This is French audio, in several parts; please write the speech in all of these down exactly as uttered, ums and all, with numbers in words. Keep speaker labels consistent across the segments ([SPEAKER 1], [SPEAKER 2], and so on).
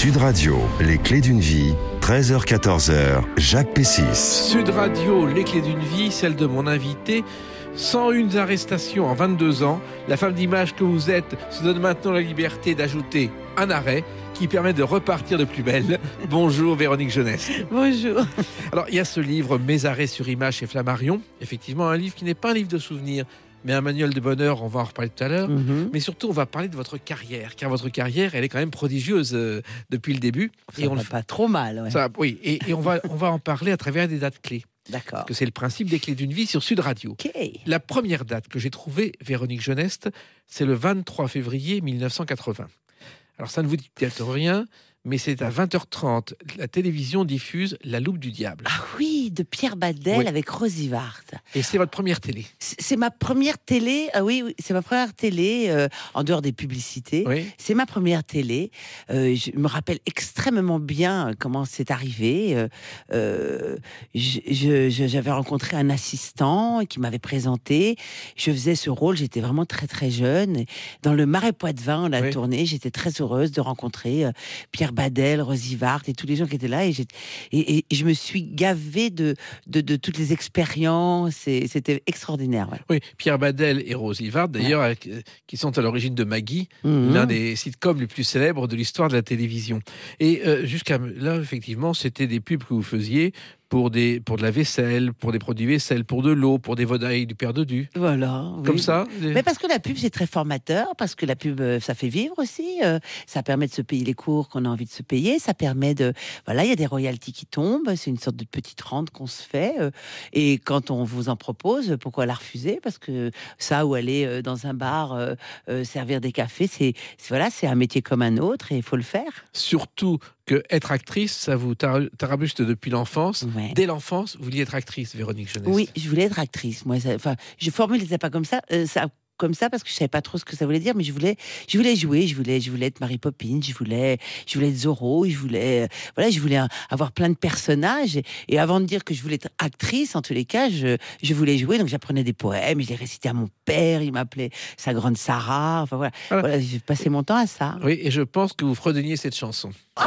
[SPEAKER 1] Sud Radio, les clés d'une vie, treize heures quatorze heures, Jacques Pessis.
[SPEAKER 2] Sud Radio, les clés d'une vie, celle de mon invité. cent une arrestations en vingt-deux ans, la femme d'image que vous êtes se donne maintenant la liberté d'ajouter un arrêt qui permet de repartir de plus belle. Bonjour Véronique Jeunesse.
[SPEAKER 3] Bonjour.
[SPEAKER 2] Alors il y a ce livre Mes arrêts sur image chez Flammarion, effectivement un livre qui n'est pas un livre de souvenirs, mais un manuel de bonheur, on va en reparler tout à l'heure. Mm-hmm. Mais surtout, on va parler de votre carrière, car votre carrière, elle est quand même prodigieuse euh, depuis le début.
[SPEAKER 3] Ça et on va pas trop mal. Ouais.
[SPEAKER 2] Ça, oui, et, et on, va, on va en parler à travers des dates clés.
[SPEAKER 3] D'accord.
[SPEAKER 2] Parce que c'est le principe des clés d'une vie sur Sud Radio.
[SPEAKER 3] Okay.
[SPEAKER 2] La première date que j'ai trouvée, Véronique Jeunesse, c'est le vingt-trois février mille neuf cent quatre-vingts. Alors ça ne vous dit peut-être rien, mais c'est à vingt heures trente, la télévision diffuse La Loupe du Diable.
[SPEAKER 3] Ah oui, de Pierre Badel oui. avec Rosy Vart.
[SPEAKER 2] Et c'est votre première télé.
[SPEAKER 3] C'est, c'est ma première télé, ah oui, oui, c'est ma première télé, euh, en dehors des publicités. Oui. C'est ma première télé. Euh, je me rappelle extrêmement bien comment c'est arrivé. Euh, euh, je, je, j'avais rencontré un assistant qui m'avait présenté. Je faisais ce rôle, j'étais vraiment très très jeune. Dans le Marais Poitevin, on l'a oui. tourné. J'étais très heureuse de rencontrer euh, Pierre Badel, Rosy Vart et tous les gens qui étaient là, et, et, et je me suis gavée de, de, de toutes les expériences, et c'était extraordinaire. Ouais.
[SPEAKER 2] Oui, Pierre Badel et Rosy Vart, d'ailleurs, ouais. euh, qui sont à l'origine de Maggie, mmh. l'un des sitcoms les plus célèbres de l'histoire de la télévision. Et euh, jusqu'à là, effectivement, c'était des pubs que vous faisiez pour, des, pour de la vaisselle, pour des produits vaisselle, pour de l'eau, pour des volailles du Père Dodu.
[SPEAKER 3] Voilà.
[SPEAKER 2] Comme
[SPEAKER 3] oui.
[SPEAKER 2] ça.
[SPEAKER 3] Mais parce que la pub, c'est très formateur, parce que la pub, ça fait vivre aussi. Euh, ça permet de se payer les cours qu'on a envie de se payer. Ça permet de... Voilà, il y a des royalties qui tombent. C'est une sorte de petite rente qu'on se fait. Euh, et quand on vous en propose, pourquoi la refuser? Parce que ça, ou aller euh, dans un bar, euh, euh, servir des cafés, c'est, c'est, voilà, c'est un métier comme un autre et il faut le faire.
[SPEAKER 2] Surtout que être actrice, ça vous tar- tarabuste depuis l'enfance.
[SPEAKER 3] Ouais.
[SPEAKER 2] Dès l'enfance, vous vouliez être actrice, Véronique Jeunesse.
[SPEAKER 3] Oui, je voulais être actrice. Moi, ça, enfin, je formulais pas comme ça. Euh, ça comme ça parce que je savais pas trop ce que ça voulait dire, mais je voulais, je voulais jouer, je voulais, je voulais être Mary Poppins, je voulais, je voulais être Zorro, je voulais, voilà, je voulais avoir plein de personnages. Et, et avant de dire que je voulais être actrice, en tous les cas, je, je voulais jouer. Donc j'apprenais des poèmes, je les récitais à mon père, il m'appelait sa grande Sarah. Enfin voilà, voilà. voilà j'ai passé mon temps à ça.
[SPEAKER 2] Oui, et je pense que vous fredonniez cette chanson.
[SPEAKER 4] Oh,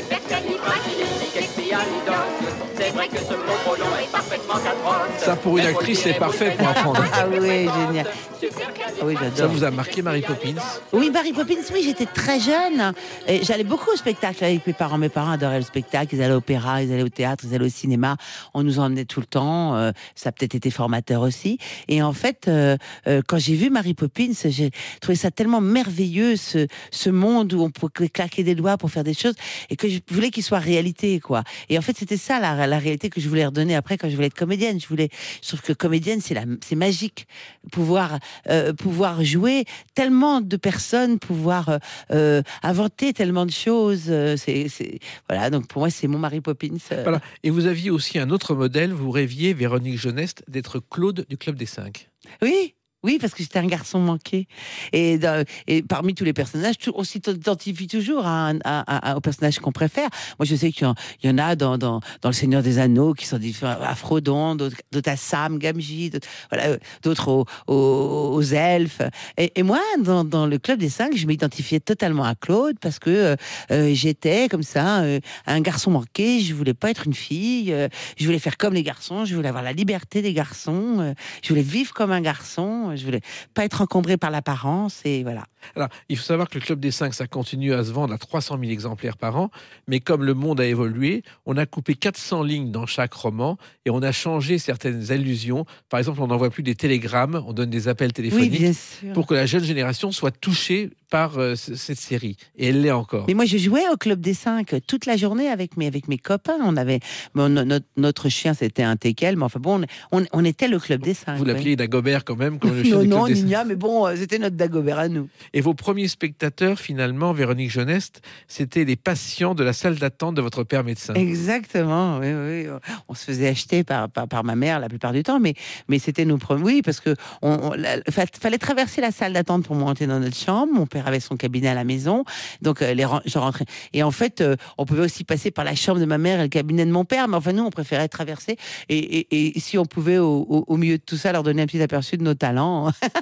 [SPEAKER 4] c'est vrai que ce mot pronom est parfaitement atroce.
[SPEAKER 2] Ça, pour une actrice, c'est parfait pour apprendre.
[SPEAKER 3] Ah oui, génial. Ah oui, j'adore.
[SPEAKER 2] Ça vous a marqué, Mary Poppins?
[SPEAKER 3] Oui, Mary Poppins, oui, j'étais très jeune. Et j'allais beaucoup au spectacle avec mes parents. Mes parents adoraient le spectacle. Ils allaient au opéra, ils allaient au théâtre, ils allaient au cinéma. On nous emmenait tout le temps. Euh, ça a peut-être été formateur aussi. Et en fait, euh, euh, quand j'ai vu Mary Poppins, j'ai trouvé ça tellement merveilleux, ce, ce monde où on pouvait claquer des doigts pour faire des choses, et que je voulais qu'il soit réalité, quoi. Et en fait, c'était ça la, la réalité que je voulais redonner après quand je voulais être comédienne. Je voulais, je trouve que comédienne, c'est la, c'est magique. Pouvoir, euh, pouvoir jouer tellement de personnes, pouvoir euh, euh, inventer tellement de choses. Euh, c'est, c'est, voilà. Donc pour moi, c'est mon Mary Poppins. Euh.
[SPEAKER 2] Voilà. Et vous aviez aussi un autre modèle. Vous rêviez, Véronique Jeunesse, d'être Claude du Club des Cinq.
[SPEAKER 3] Oui. Oui, parce que j'étais un garçon manqué. Et, dans, et parmi tous les personnages, on s'identifie toujours à un, à, à, au personnage qu'on préfère. Moi, je sais qu'il y en, il y en a dans, dans, dans Le Seigneur des Anneaux qui sont différents, à Frodon, d'autres, d'autres à Sam, Gamgee, d'autres, voilà, d'autres aux, aux, aux elfes. Et, et moi, dans, dans le Club des Cinq, je m'identifiais totalement à Claude parce que euh, j'étais comme ça, euh, un garçon manqué. Je voulais pas être une fille. Euh, je voulais faire comme les garçons. Je voulais avoir la liberté des garçons. Euh, je voulais vivre comme un garçon. Je voulais pas être encombré par l'apparence, et voilà.
[SPEAKER 2] Alors, il faut savoir que le Club des Cinq, ça continue à se vendre à trois cent mille exemplaires par an, mais comme le monde a évolué, on a coupé quatre cents lignes dans chaque roman et on a changé certaines allusions. Par exemple, on n'envoie plus des télégrammes, on donne des appels téléphoniques
[SPEAKER 3] oui,
[SPEAKER 2] pour que la jeune génération soit touchée par euh, cette série. Et elle l'est encore.
[SPEAKER 3] Mais moi, je jouais au Club des Cinq toute la journée avec mes, avec mes copains. On avait, bon, notre, notre chien, c'était un teckel, mais enfin bon, on, on était le Club des Cinq.
[SPEAKER 2] Vous l'appeliez oui. Dagobert quand même, comme le chien
[SPEAKER 3] non,
[SPEAKER 2] du Club
[SPEAKER 3] non,
[SPEAKER 2] des
[SPEAKER 3] Nina, mais bon, c'était notre Dagobert à nous.
[SPEAKER 2] Et vos premiers spectateurs, finalement, Véronique Jeunesse, c'était les patients de la salle d'attente de votre père médecin.
[SPEAKER 3] Exactement, oui, oui. On se faisait acheter par, par, par ma mère la plupart du temps, mais, mais c'était nos premiers. Oui, parce que on, on, la, fallait traverser la salle d'attente pour monter dans notre chambre. Mon père avait son cabinet à la maison, donc euh, les, je rentrais. Et en fait, euh, on pouvait aussi passer par la chambre de ma mère et le cabinet de mon père, mais enfin nous, on préférait traverser. Et, et, et si on pouvait, au, au, au milieu de tout ça, leur donner un petit aperçu de nos talents.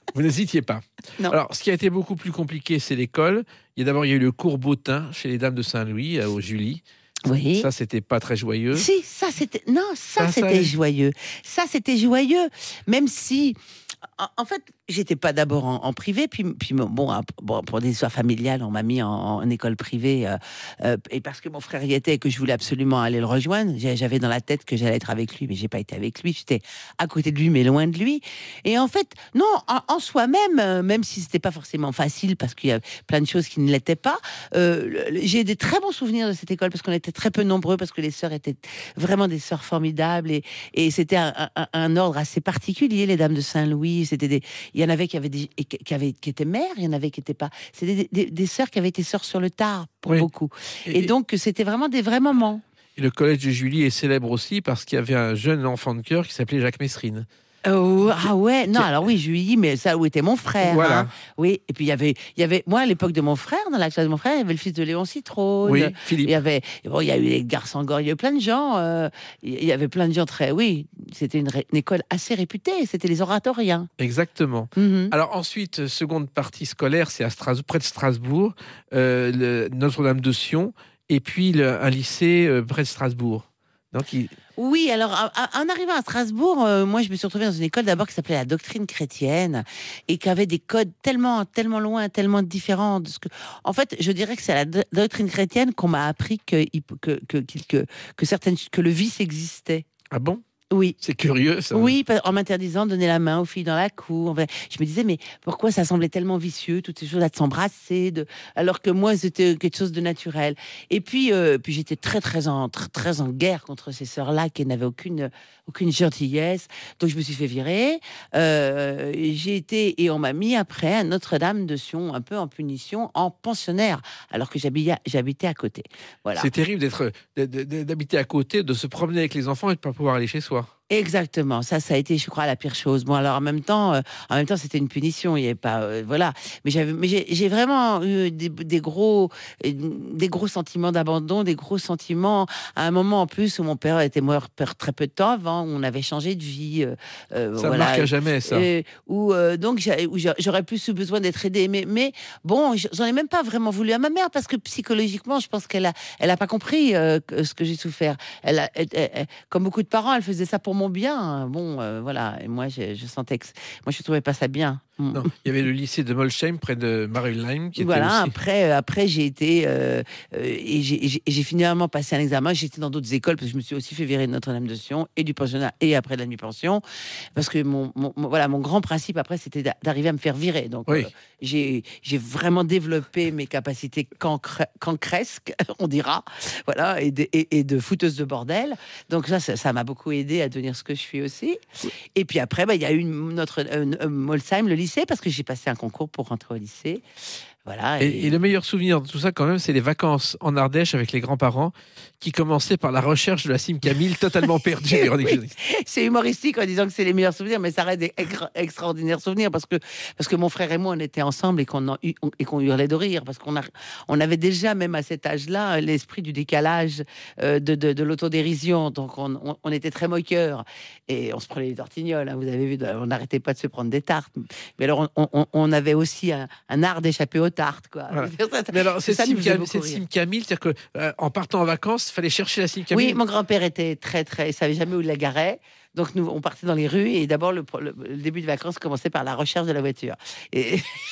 [SPEAKER 2] Vous n'hésitiez pas.
[SPEAKER 3] Non.
[SPEAKER 2] Alors, ce qui a été beaucoup plus compliqué, c'est l'école. Il y a d'abord il y a eu le cours Bottin chez les Dames de Saint-Louis, euh, au Julie.
[SPEAKER 3] Oui.
[SPEAKER 2] Ça, c'était pas très joyeux.
[SPEAKER 3] Si, ça c'était non, ça,
[SPEAKER 2] Ça, ça
[SPEAKER 3] c'était
[SPEAKER 2] allait.
[SPEAKER 3] joyeux. Ça c'était joyeux, même si en, en fait j'étais pas d'abord en, en privé, puis puis bon, hein, bon pour des histoires familiales, on m'a mis en, en école privée euh, euh, et parce que mon frère y était et que je voulais absolument aller le rejoindre, j'ai- j'avais dans la tête que j'allais être avec lui, mais j'ai pas été avec lui. J'étais à côté de lui, mais loin de lui. Et en fait, non, en, en soi-même, euh, même si c'était pas forcément facile parce qu'il y a plein de choses qui ne l'étaient pas, euh, le- j'ai des très bons souvenirs de cette école parce qu'on était très peu nombreux, parce que les sœurs étaient vraiment des sœurs formidables et, et c'était un, un- un ordre assez particulier, les Dames de Saint-Louis. C'était des, il y en avait qui avaient des, et qui qui avaient, qui étaient mères, il y en avait qui étaient pas. C'était des, des, des sœurs qui avaient été sœurs sur le tard pour
[SPEAKER 2] Oui.
[SPEAKER 3] beaucoup. Et, donc c'était vraiment des vrais moments.
[SPEAKER 2] Et le collège de Julie est célèbre aussi parce qu'il y avait un jeune enfant de cœur qui s'appelait Jacques Messrine.
[SPEAKER 3] Euh, ah ouais, non, alors oui, je lui dis, mais ça où était mon frère.
[SPEAKER 2] Voilà.
[SPEAKER 3] Hein. Oui, et puis il y avait, il y avait, moi à l'époque de mon frère, dans la classe de mon frère, il y avait le fils de Léon Citrone.
[SPEAKER 2] Oui,
[SPEAKER 3] Il
[SPEAKER 2] Philippe.
[SPEAKER 3] y avait, bon, il y a eu les garçons Gore, il y a eu plein de gens. euh, il y avait plein de gens très, oui, c'était une, ré- une école assez réputée. C'était les oratoriens.
[SPEAKER 2] Exactement.
[SPEAKER 3] Mhm.
[SPEAKER 2] Alors ensuite, seconde partie scolaire, c'est à Stras- près de Strasbourg, euh, le- Notre-Dame de Sion, et puis le- un lycée euh, près de Strasbourg. Donc, il-
[SPEAKER 3] Oui, alors à- à- en arrivant à Strasbourg, euh, moi je me suis retrouvée dans une école d'abord qui s'appelait la doctrine chrétienne et qui avait des codes tellement, tellement loin, tellement différents de ce que. En fait, je dirais que c'est à la do- doctrine chrétienne qu'on m'a appris que, il- que, que, qu'il- que, que certaines, que le vice existait.
[SPEAKER 2] Ah bon?
[SPEAKER 3] Oui.
[SPEAKER 2] C'est curieux, ça.
[SPEAKER 3] Oui, pa- en m'interdisant de donner la main aux filles dans la cour. Enfin, je me disais, mais pourquoi ça semblait tellement vicieux, toutes ces choses-là, de s'embrasser, de... alors que moi, c'était quelque chose de naturel. Et puis, euh, puis j'étais très, très en, très, très en guerre contre ces sœurs-là qui n'avaient aucune, aucune gentillesse. Donc, je me suis fait virer. Euh, et j'ai été, et on m'a mis après à Notre-Dame de Sion, un peu en punition, en pensionnaire, alors que j'habitais, j'habitais à côté. Voilà.
[SPEAKER 2] C'est terrible d'être, de- de- d'habiter à côté, de se promener avec les enfants et de ne pas pouvoir aller chez soi.
[SPEAKER 3] Exactement, ça, ça a été, je crois, la pire chose. Bon, alors en même temps, euh, en même temps, c'était une punition. Il y avait pas, euh, voilà. Mais j'avais, mais j'ai, j'ai vraiment eu des, des gros, euh, des gros sentiments d'abandon, des gros sentiments. À un moment en plus où mon père était mort per- très peu de temps avant, où on avait changé de vie. euh, euh,
[SPEAKER 2] Ça ne
[SPEAKER 3] voilà.
[SPEAKER 2] marque à jamais, ça.
[SPEAKER 3] Et où euh, donc j'ai- où j'a- j'aurais plus eu besoin d'être aidée. Mais, mais bon, j'en ai même pas vraiment voulu à ma mère parce que psychologiquement, je pense qu'elle a, elle a pas compris euh, que- ce que j'ai souffert. Elle, a, elle- elle- elle- comme beaucoup de parents, elle faisait ça pour mon bien. Bon, euh, voilà. Et moi, je, je sentais que moi, je trouvais pas ça bien. Mm.
[SPEAKER 2] Non, il y avait le lycée de Molsheim près de Marienheim qui était
[SPEAKER 3] Voilà,
[SPEAKER 2] aussi...
[SPEAKER 3] après, euh, après j'ai été euh, euh, et j'ai- j'ai j'ai finalement passé un examen. J'étais dans d'autres écoles parce que je me suis aussi fait virer de Notre-Dame de Sion et du pensionnat et après de la demi-pension parce que mon, mon- mon- voilà mon grand principe après c'était d'a- d'arriver à me faire virer. Donc
[SPEAKER 2] Oui.
[SPEAKER 3] euh, j'ai j'ai vraiment développé mes capacités cancre- cancresques, on dira, voilà, et de, et, et de fouteuse de bordel. Donc ça, ça ça m'a beaucoup aidé à devenir ce que je suis aussi. Et puis après, bah, il y a eu notre euh, euh, Molsheim, le lycée, parce que j'ai passé un concours pour rentrer au lycée. Voilà.
[SPEAKER 2] Et, et le meilleur souvenir de tout ça, quand même, c'est les vacances en Ardèche avec les grands-parents qui commençaient par la recherche de la cime Camille totalement perdue. Véronique
[SPEAKER 3] Oui.
[SPEAKER 2] Jeunesse.
[SPEAKER 3] C'est humoristique en disant que c'est les meilleurs souvenirs, mais ça reste des extra- extraordinaires souvenirs parce que, parce que mon frère et moi, on était ensemble et qu'on en- on- et qu'on hurlait de rire parce qu'on a, on avait déjà, même à cet âge-là, l'esprit du décalage, euh, de, de, de l'autodérision. Donc, on, on, on était très moqueurs et on se prenait des tortignoles. Hein, vous avez vu, on n'arrêtait pas de se prendre des tartes. Mais alors, on, on, on avait aussi un, un art d'échapper aux tartes, quoi.
[SPEAKER 2] Voilà. Mais alors,
[SPEAKER 3] C'est
[SPEAKER 2] cette
[SPEAKER 3] ça qui
[SPEAKER 2] cime
[SPEAKER 3] me faisait
[SPEAKER 2] Cam-
[SPEAKER 3] beaucoup
[SPEAKER 2] cette
[SPEAKER 3] rire.
[SPEAKER 2] cime Camille, c'est-à-dire qu'en partant en vacances, il fallait chercher la cime Camille.
[SPEAKER 3] Oui, mon grand-père était très, très. Il savait jamais où il la garait. Donc, nous, on partait dans les rues et d'abord, le, le- le début de vacances commençait par la recherche de la voiture. Et,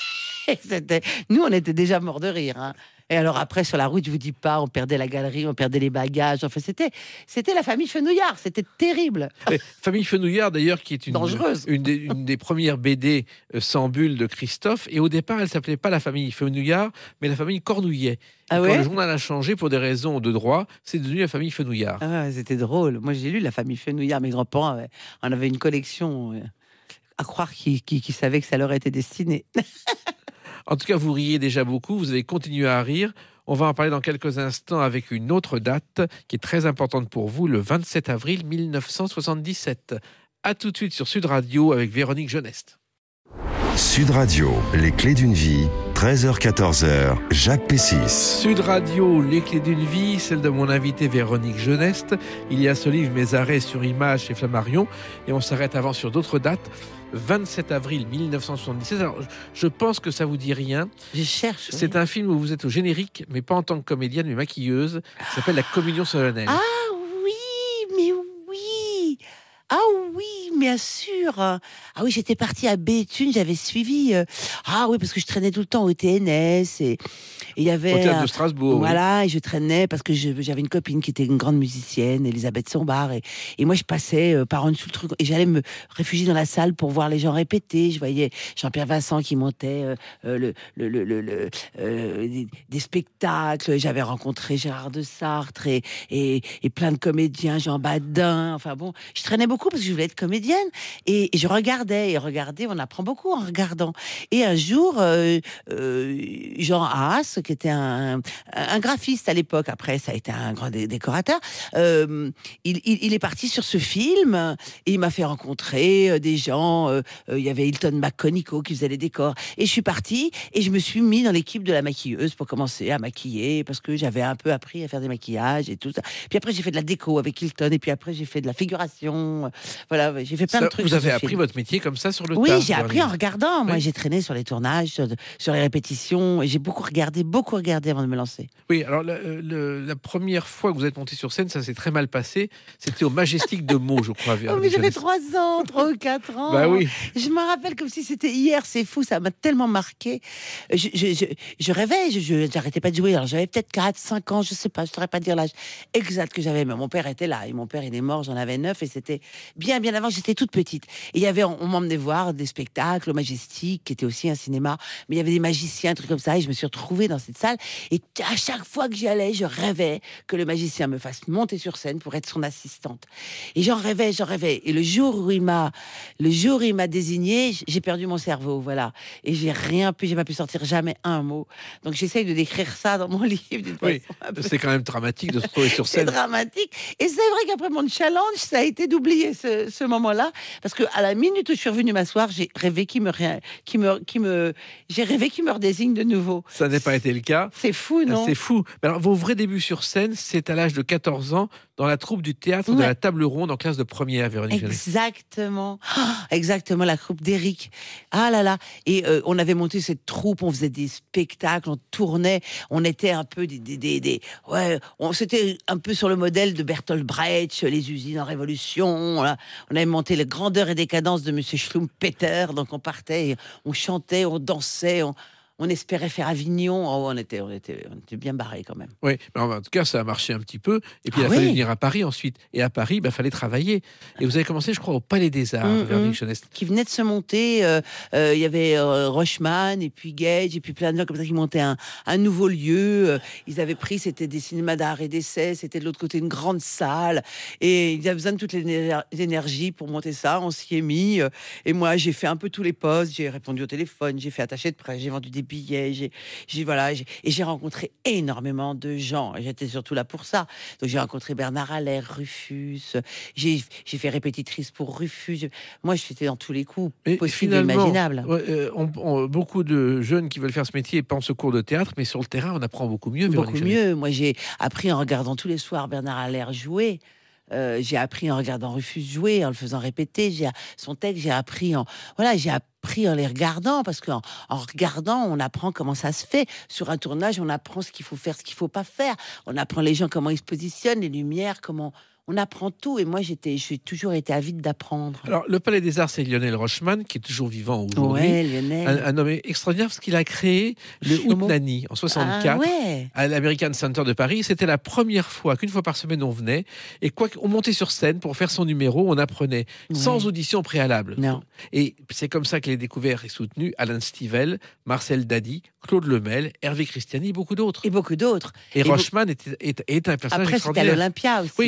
[SPEAKER 3] et c'était, nous, on était déjà morts de rire. Hein. Et alors, après, sur la route, je vous dis pas, on perdait la galerie, on perdait les bagages. Enfin, c'était, c'était la famille Fenouillard. C'était terrible.
[SPEAKER 2] Et Famille Fenouillard, d'ailleurs, qui est une,
[SPEAKER 3] Dangereuse.
[SPEAKER 2] une, des, une des premières B D euh, sans bulle de Christophe. Et au départ, elle s'appelait pas la famille Fenouillard, mais la famille Cornouillet. Et
[SPEAKER 3] Ah
[SPEAKER 2] quand
[SPEAKER 3] ouais
[SPEAKER 2] le journal a changé pour des raisons de droit, c'est devenu la famille Fenouillard.
[SPEAKER 3] Ah ouais, c'était drôle. Moi, j'ai lu la famille Fenouillard. Mes grands-parents avaient- en avaient une collection. euh, À croire qu'ils, qu'ils- qu'ils savaient que ça leur était destiné.
[SPEAKER 2] En tout cas, vous riez déjà beaucoup, vous allez continuer à rire. On va en parler dans quelques instants avec une autre date qui est très importante pour vous, le vingt-sept avril mille neuf cent soixante-dix-sept. À tout de suite sur Sud Radio avec Véronique Jeunesse.
[SPEAKER 1] Sud Radio, les clés d'une vie, treize heures treize heures quatorze heures, Jacques Pessis.
[SPEAKER 2] Sud Radio, Les Clés d'une vie, celle de mon invité Véronique Geneste. Il y a ce livre, Mes arrêts sur image chez Flammarion. Et on s'arrête avant sur d'autres dates. vingt-sept avril mille neuf cent soixante-dix-sept. Alors, je pense que ça vous dit rien.
[SPEAKER 3] Je cherche. Oui.
[SPEAKER 2] C'est un film où vous êtes au générique, mais pas en tant que comédienne, mais maquilleuse. Ça s'appelle La Communion solennelle.
[SPEAKER 3] Ah oui, mais oui. Ah oui, bien sûr. Ah oui, j'étais partie à Béthune, j'avais suivi. Euh... Ah oui, parce que je traînais tout le temps au T N S et il y avait.
[SPEAKER 2] Au théâtre
[SPEAKER 3] euh...
[SPEAKER 2] de Strasbourg.
[SPEAKER 3] Voilà,
[SPEAKER 2] oui.
[SPEAKER 3] et je traînais parce que je, j'avais une copine qui était une grande musicienne, Elisabeth Sombart, et, et moi je passais euh, par en dessous le truc et j'allais me réfugier dans la salle pour voir les gens répéter. Je voyais Jean-Pierre Vincent qui montait euh, euh, le, le, le, le, le euh, des, des spectacles. J'avais rencontré Gérard de Sartre et, et, et plein de comédiens, Jean Badin. Enfin bon, je traînais beaucoup parce que je voulais être comédienne et, et je regardais et regardais, on apprend beaucoup en regardant. Et un jour, euh, euh, Jean Haas, qui était un, un graphiste à l'époque, après ça a été un grand dé- décorateur, euh, il, il, il est parti sur ce film et il m'a fait rencontrer euh, des gens. Euh, euh, il y avait Hilton McConico qui faisait les décors et je suis partie et je me suis mis dans l'équipe de la maquilleuse pour commencer à maquiller parce que j'avais un peu appris à faire des maquillages et tout ça. Puis après j'ai fait de la déco avec Hilton et puis après j'ai fait de la figuration. Voilà, j'ai fait plein
[SPEAKER 2] Ça,
[SPEAKER 3] de trucs.
[SPEAKER 2] vous avez
[SPEAKER 3] sur ce
[SPEAKER 2] appris
[SPEAKER 3] film.
[SPEAKER 2] votre métier comme ça sur le
[SPEAKER 3] Oui,
[SPEAKER 2] tas.
[SPEAKER 3] j'ai appris en regardant. Moi,
[SPEAKER 2] Oui.
[SPEAKER 3] j'ai traîné sur les tournages, sur, sur les répétitions, et j'ai beaucoup regardé, beaucoup regardé avant de me lancer.
[SPEAKER 2] Oui, alors la, le- la première fois que vous êtes monté sur scène, ça s'est très mal passé. C'était au Majestic de Meaux, je crois.
[SPEAKER 3] Oh, mais
[SPEAKER 2] Véronique
[SPEAKER 3] j'avais
[SPEAKER 2] Geneste.
[SPEAKER 3] trois ans, trois ou quatre ans.
[SPEAKER 2] Bah oui.
[SPEAKER 3] Je me rappelle comme si c'était hier, c'est fou, ça m'a tellement marqué. Je, je, je, je rêvais, je, je- j'arrêtais pas de jouer. Alors j'avais peut-être quatre, cinq ans, je sais pas, je saurais pas dire l'âge exact que j'avais, mais mon père était là. Et mon père, il est mort, j'en avais neuf, et c'était bien, bien avant, j'étais toute petite. Et il y avait, on, on m'emmenait voir des spectacles au Majestic, qui était aussi un cinéma, mais il y avait des magiciens, un truc comme ça, et je me suis retrouvée dans cette salle. Et à chaque fois que j'y allais, je rêvais que le magicien me fasse monter sur scène pour être son assistante. Et j'en rêvais, j'en rêvais. Et le jour où il m'a, le jour où il m'a désigné, j'ai perdu mon cerveau, voilà. Et j'ai rien pu, j'ai pas pu sortir jamais un mot. Donc j'essaye de décrire ça dans mon livre d'une
[SPEAKER 2] Oui,
[SPEAKER 3] façon un peu-
[SPEAKER 2] c'est quand même dramatique de se retrouver sur
[SPEAKER 3] c'est
[SPEAKER 2] scène.
[SPEAKER 3] dramatique. Et c'est vrai qu'après mon challenge, ça a été d'oublier ce, ce moment-là. Parce que à la minute où je suis revenue m'asseoir, j'ai rêvé qu'il me, ré- qu'il me, qu'il me, j'ai rêvé qu'il me redésigne de nouveau.
[SPEAKER 2] Ça n'a pas été le cas.
[SPEAKER 3] C'est fou, non?
[SPEAKER 2] C'est fou. Mais alors, vos vrais débuts sur scène, c'est à l'âge de quatorze ans, dans la troupe du théâtre de
[SPEAKER 3] Ouais.
[SPEAKER 2] la Table Ronde en classe de première, Véronique Geneste.
[SPEAKER 3] Exactement. Ah, exactement, la troupe d'Éric. Ah là là. Et euh, on avait monté cette troupe, on faisait des spectacles, on tournait, on était un peu des... des, des, des- ouais, on, c'était un peu sur le modèle de Bertolt Brecht, les usines en révolution. Là. On avait monté les grandeurs et décadences de Monsieur Schlumpeter, donc on partait, et on chantait, on dansait, on... On espérait faire Avignon. Oh, on, était, on, était, on était bien barrés quand même.
[SPEAKER 2] Oui, mais en tout cas, ça a marché un petit peu. Et puis, il a
[SPEAKER 3] Ah
[SPEAKER 2] fallu
[SPEAKER 3] oui.
[SPEAKER 2] venir à Paris ensuite. Et à Paris, il bah, fallait travailler. Et vous avez commencé, je crois, au Palais des Arts,
[SPEAKER 3] Mm,
[SPEAKER 2] Véronique
[SPEAKER 3] mm.
[SPEAKER 2] Geneste.
[SPEAKER 3] Qui venait de se monter. euh, euh, Il y avait euh, Rochman et puis Gage et puis plein de gens comme ça qui montaient un, un nouveau lieu. Euh, ils avaient pris, c'était des cinémas d'art et d'essai, c'était de l'autre côté une grande salle. Et ils avaient besoin de toutes les éner- énergies pour monter ça. On s'y est mis. euh, Et moi, j'ai fait un peu tous les postes. J'ai répondu au téléphone, j'ai fait attaché de presse, j'ai vendu des billets. J'ai, j'ai, voilà, j'ai- et j'ai rencontré énormément de gens. Et j'étais surtout là pour ça. Donc j'ai rencontré Bernard Allaire, Rufus. J'ai, j'ai fait répétitrice pour Rufus. Je- Moi, j'étais dans tous les coups
[SPEAKER 2] Et
[SPEAKER 3] possibles et
[SPEAKER 2] finalement,
[SPEAKER 3] imaginables.
[SPEAKER 2] ouais, euh, on- on- beaucoup de jeunes qui veulent faire ce métier pensent au cours de théâtre, mais sur le terrain, on apprend beaucoup mieux. Véronique
[SPEAKER 3] Beaucoup
[SPEAKER 2] Geneste.
[SPEAKER 3] mieux. Moi, j'ai appris en regardant tous les soirs Bernard Allaire jouer. Euh, j'ai appris en regardant Rufus jouer, en le faisant répéter. J'ai son texte, j'ai appris en voilà, j'ai appris en les regardant parce qu'en en regardant, on apprend comment ça se fait. Sur un tournage, on apprend ce qu'il faut faire, ce qu'il faut pas faire. On apprend les gens comment ils se positionnent, les lumières, comment on apprend tout. Et moi, j'étais, j'ai toujours été avide d'apprendre.
[SPEAKER 2] Alors, le Palais des Arts, c'est Lionel Rochman, qui est toujours vivant aujourd'hui.
[SPEAKER 3] Ouais, Lionel.
[SPEAKER 2] Un, un homme extraordinaire parce qu'il a créé le
[SPEAKER 3] Chomo.
[SPEAKER 2] Houtnani en soixante-quatre.
[SPEAKER 3] Ah ouais.
[SPEAKER 2] À l'American Center de Paris. C'était la première fois qu'une fois par semaine on venait et quoi qu'on montait sur scène pour faire son numéro, on apprenait
[SPEAKER 3] Ouais.
[SPEAKER 2] sans audition préalable.
[SPEAKER 3] Non.
[SPEAKER 2] Et c'est comme ça que les découverts et soutenus Alain Stivell, Marcel Dady, Claude Lemel, Hervé Christiani, beaucoup d'autres.
[SPEAKER 3] Et beaucoup d'autres.
[SPEAKER 2] Et,
[SPEAKER 3] et
[SPEAKER 2] Rochman est, est, est un personnage
[SPEAKER 3] Après, c'était à
[SPEAKER 2] extraordinaire.
[SPEAKER 3] l'Olympia aussi.
[SPEAKER 2] Oui, il l'a fait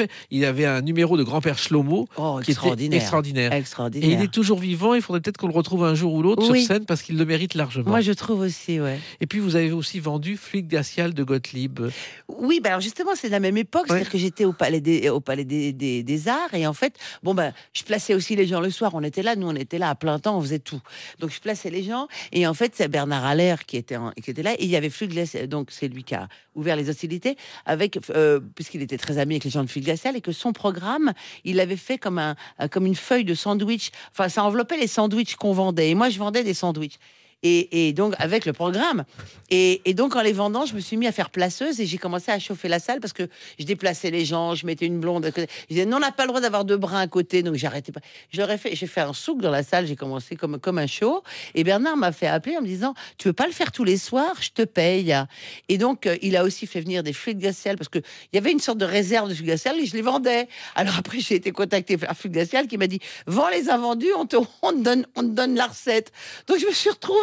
[SPEAKER 2] fait, il avait un numéro de grand-père Shlomo
[SPEAKER 3] Oh,
[SPEAKER 2] qui était
[SPEAKER 3] extraordinaire.
[SPEAKER 2] extraordinaire.
[SPEAKER 3] Extraordinaire.
[SPEAKER 2] Et il est toujours vivant, il faudrait peut-être qu'on le retrouve un jour ou l'autre
[SPEAKER 3] Oui.
[SPEAKER 2] sur scène parce qu'il le mérite largement.
[SPEAKER 3] Moi, je trouve aussi, ouais.
[SPEAKER 2] Et puis vous avez aussi vendu Fluide glacial de Gottlieb.
[SPEAKER 3] Oui, bah alors justement, c'est de la même époque.
[SPEAKER 2] Ouais.
[SPEAKER 3] C'est-à-dire que j'étais au Palais des, au palais des, des, des Arts. Et en fait, bon, bah, je plaçais aussi les gens le soir. On était là, nous, on était là à plein temps, on faisait tout. Donc, je plaçais les gens. Et en fait, c'est Bernard Allaire qui était, en- qui était là. Et il y avait Fluide glacial. Donc, c'est lui qui a ouvert les hostilités, avec, euh, puisqu'il était très ami avec les gens de Fluide glacial. Et que son programme, il l'avait fait comme, un, comme une feuille de sandwich. Enfin, ça enveloppait les sandwichs qu'on vendait. Et moi, je vendais des sandwichs. Et, et donc, avec le programme. Et, et donc, en les vendant, je me suis mis à faire placeuse et j'ai commencé à chauffer la salle parce que je déplaçais les gens, je mettais une blonde à côté. Je disais, non, on n'a pas le droit d'avoir deux brins à côté. Donc, j'arrêtais pas. Je leur ai fait, j'ai fait un souk dans la salle, j'ai commencé comme, comme un show. Et Bernard m'a fait appeler en me disant, tu veux pas le faire tous les soirs? Je te paye. Et donc, euh, il a aussi fait venir des fluides glaciales parce que il y avait une sorte de réserve de fluides glaciales et je les vendais. Alors après, j'ai été contactée par Fluide glacial qui m'a dit, vends les invendus, on te, on te donne, on te donne la recette. Donc, je me suis retrouvée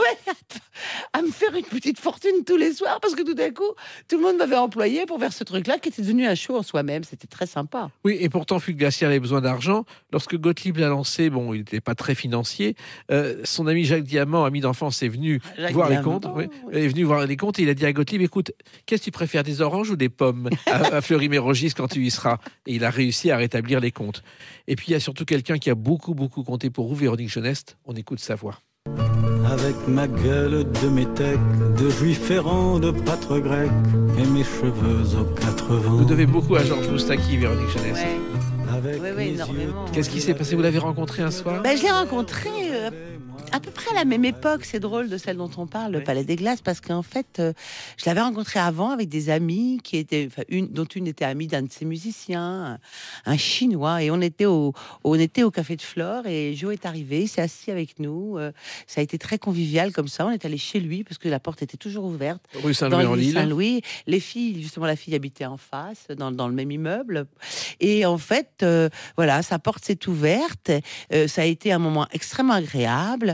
[SPEAKER 3] à me faire une petite fortune tous les soirs parce que tout d'un coup, tout le monde m'avait employé pour faire ce truc-là qui était devenu un show en soi-même. C'était très sympa.
[SPEAKER 2] Oui, et pourtant, Fluide glacial avait besoin d'argent. Lorsque Gottlieb l'a lancé, bon, il n'était pas très financier. Euh, son ami Jacques Diamant, ami d'enfance, est venu
[SPEAKER 3] Jacques
[SPEAKER 2] voir
[SPEAKER 3] Diamant,
[SPEAKER 2] les comptes. Oui,
[SPEAKER 3] oui.
[SPEAKER 2] est venu voir les comptes et il a dit à Gottlieb, écoute, qu'est-ce que tu préfères, des oranges ou des pommes à, à Fleury-Mérogis quand tu y seras? Et il a réussi à rétablir les comptes. Et puis, il y a surtout quelqu'un qui a beaucoup, beaucoup compté pour vous, Véronique Jeuneste. On écoute sa voix.
[SPEAKER 5] Avec ma gueule de métèque, de juif errant, de pâtre grec, et mes cheveux aux quatre vents.
[SPEAKER 2] Vous devez beaucoup à Georges Moustaki, Véronique Jeunesse.
[SPEAKER 5] Avec
[SPEAKER 3] Oui, oui,
[SPEAKER 5] mes
[SPEAKER 3] énormément.
[SPEAKER 5] yeux-
[SPEAKER 2] Qu'est-ce qui s'est passé? Vous l'avez rencontré un soir?
[SPEAKER 3] Ben, je l'ai rencontré euh, à peu près à la même époque. C'est drôle de celle dont on parle, le
[SPEAKER 2] Oui.
[SPEAKER 3] Palais des Glaces, parce qu'en fait, euh, je l'avais rencontré avant avec des amis qui étaient, enfin, une, dont une était amie d'un de ses musiciens, un, un Chinois, et on était au, on était au Café de Flore et Joe est arrivé, il s'est assis avec nous. euh, ça a été très convivial comme ça. On est allé chez lui parce que la porte était toujours ouverte.
[SPEAKER 2] Rue
[SPEAKER 3] Dans
[SPEAKER 2] Saint-Louis en
[SPEAKER 3] l'île
[SPEAKER 2] Lille.
[SPEAKER 3] Saint-Louis. Les filles, justement, la fille habitait en face, dans, dans le même immeuble. Et en fait, euh, voilà, sa porte s'est ouverte. Euh, ça a été un moment extrêmement agréable.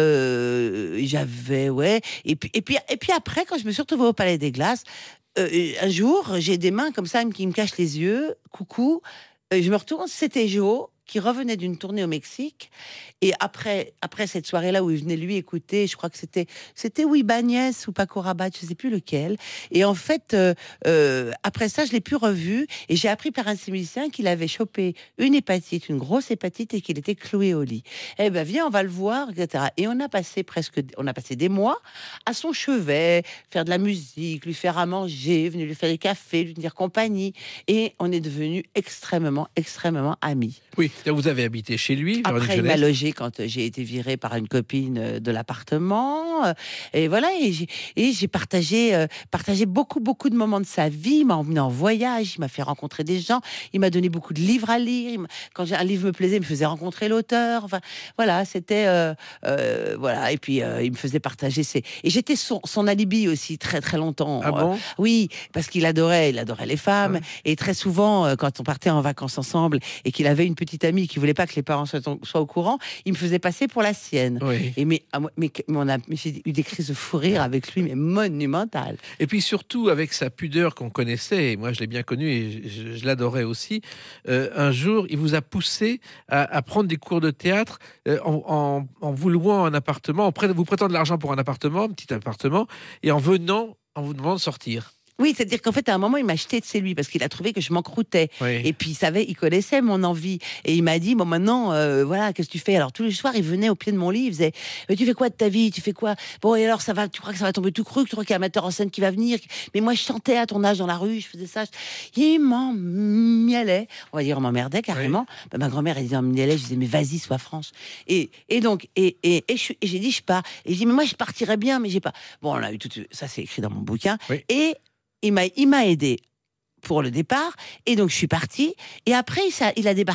[SPEAKER 3] Euh, j'avais, ouais. Et puis, et, puis, et puis après, quand je me suis retrouvée au Palais des Glaces, euh, un jour, j'ai des mains comme ça qui me cachent les yeux. Coucou. Euh, je me retourne, c'était Joe qui revenait d'une tournée au Mexique. Et après, après cette soirée-là où il venait lui écouter, je crois que c'était, c'était oui, Bagnès ou Paco Rabanne, je sais plus lequel. Et en fait, euh, euh, après ça, je l'ai plus revu et j'ai appris par un de ses musiciens qu'il avait chopé une hépatite, une grosse hépatite et qu'il était cloué au lit. Eh ben, viens, on va le voir, et cetera. Et on a passé presque, on a passé des mois à son chevet, faire de la musique, lui faire à manger, venir lui faire des cafés, lui tenir compagnie. Et on est devenus extrêmement, extrêmement amis.
[SPEAKER 2] Oui, vous avez habité chez lui, Véronique
[SPEAKER 3] Après, il m'a
[SPEAKER 2] Jeunesse.
[SPEAKER 3] logé quand j'ai été virée par une copine de l'appartement. Euh, Et voilà, et j'ai, et j'ai partagé, euh, partagé beaucoup, beaucoup de moments de sa vie. Il m'a emmené en voyage, il m'a fait rencontrer des gens, il m'a donné beaucoup de livres à lire. Il m'a- Quand j'ai- un livre me plaisait, il me faisait rencontrer l'auteur. Enfin, voilà, c'était... euh, euh, voilà, et puis euh, il me faisait partager ses... Et j'étais son, son alibi aussi, très, très longtemps.
[SPEAKER 2] Ah
[SPEAKER 3] Euh,
[SPEAKER 2] bon?
[SPEAKER 3] oui, parce qu'il adorait, il adorait les femmes.
[SPEAKER 2] Ouais.
[SPEAKER 3] Et très souvent, euh, quand on partait en vacances ensemble et qu'il avait une petite amie qui voulait pas que les parents soient, soient au courant, il me faisait passer pour la sienne.
[SPEAKER 2] Oui.
[SPEAKER 3] Et mais, ah, moi- mais, mais on a, mais j'ai eu des crises de fou rire avec lui, mais monumentales.
[SPEAKER 2] Et puis surtout, avec sa pudeur qu'on connaissait, et moi je l'ai bien connu et je, je l'adorais aussi, euh, un jour, il vous a poussé à, à prendre des cours de théâtre euh, en, en, en vous louant un appartement, en prêt- vous prêtant de l'argent pour un appartement, un petit appartement, et en venant, en vous demandant de sortir.
[SPEAKER 3] Oui, c'est-à-dire qu'en fait, à un moment, il m'a jeté de chez lui parce qu'il a trouvé que je m'encroutais.
[SPEAKER 2] Oui.
[SPEAKER 3] Et puis, il savait, il connaissait mon envie. Et il m'a dit, bon, maintenant, euh, voilà, qu'est-ce que tu fais? Alors, tous les soirs, il venait au pied de mon lit, il faisait, mais tu fais quoi de ta vie? Tu fais quoi? Bon, et alors, ça va, tu crois que ça va tomber tout cru? Tu crois qu'il y a un metteur en scène qui va venir? Mais moi, je chantais à ton âge dans la rue, je faisais ça. Il m'en mialait. On va dire, on m'emmerdait carrément. Ben, ma grand-mère, elle disait, on mialait. Je disais, mais vas-y, sois franche. Et, et donc, et, et, et, je- et j'ai dit, je pars. Et j'ai dit, mais moi, je partirais bien, mais j'ai pas. Bon, on a eu tout, ça, c'est écrit dans mon bouquin.
[SPEAKER 2] Oui.
[SPEAKER 3] Et il m'a, il m'a aidé pour le départ. Et donc, je suis partie. Et après, il, s'a- il a débarqué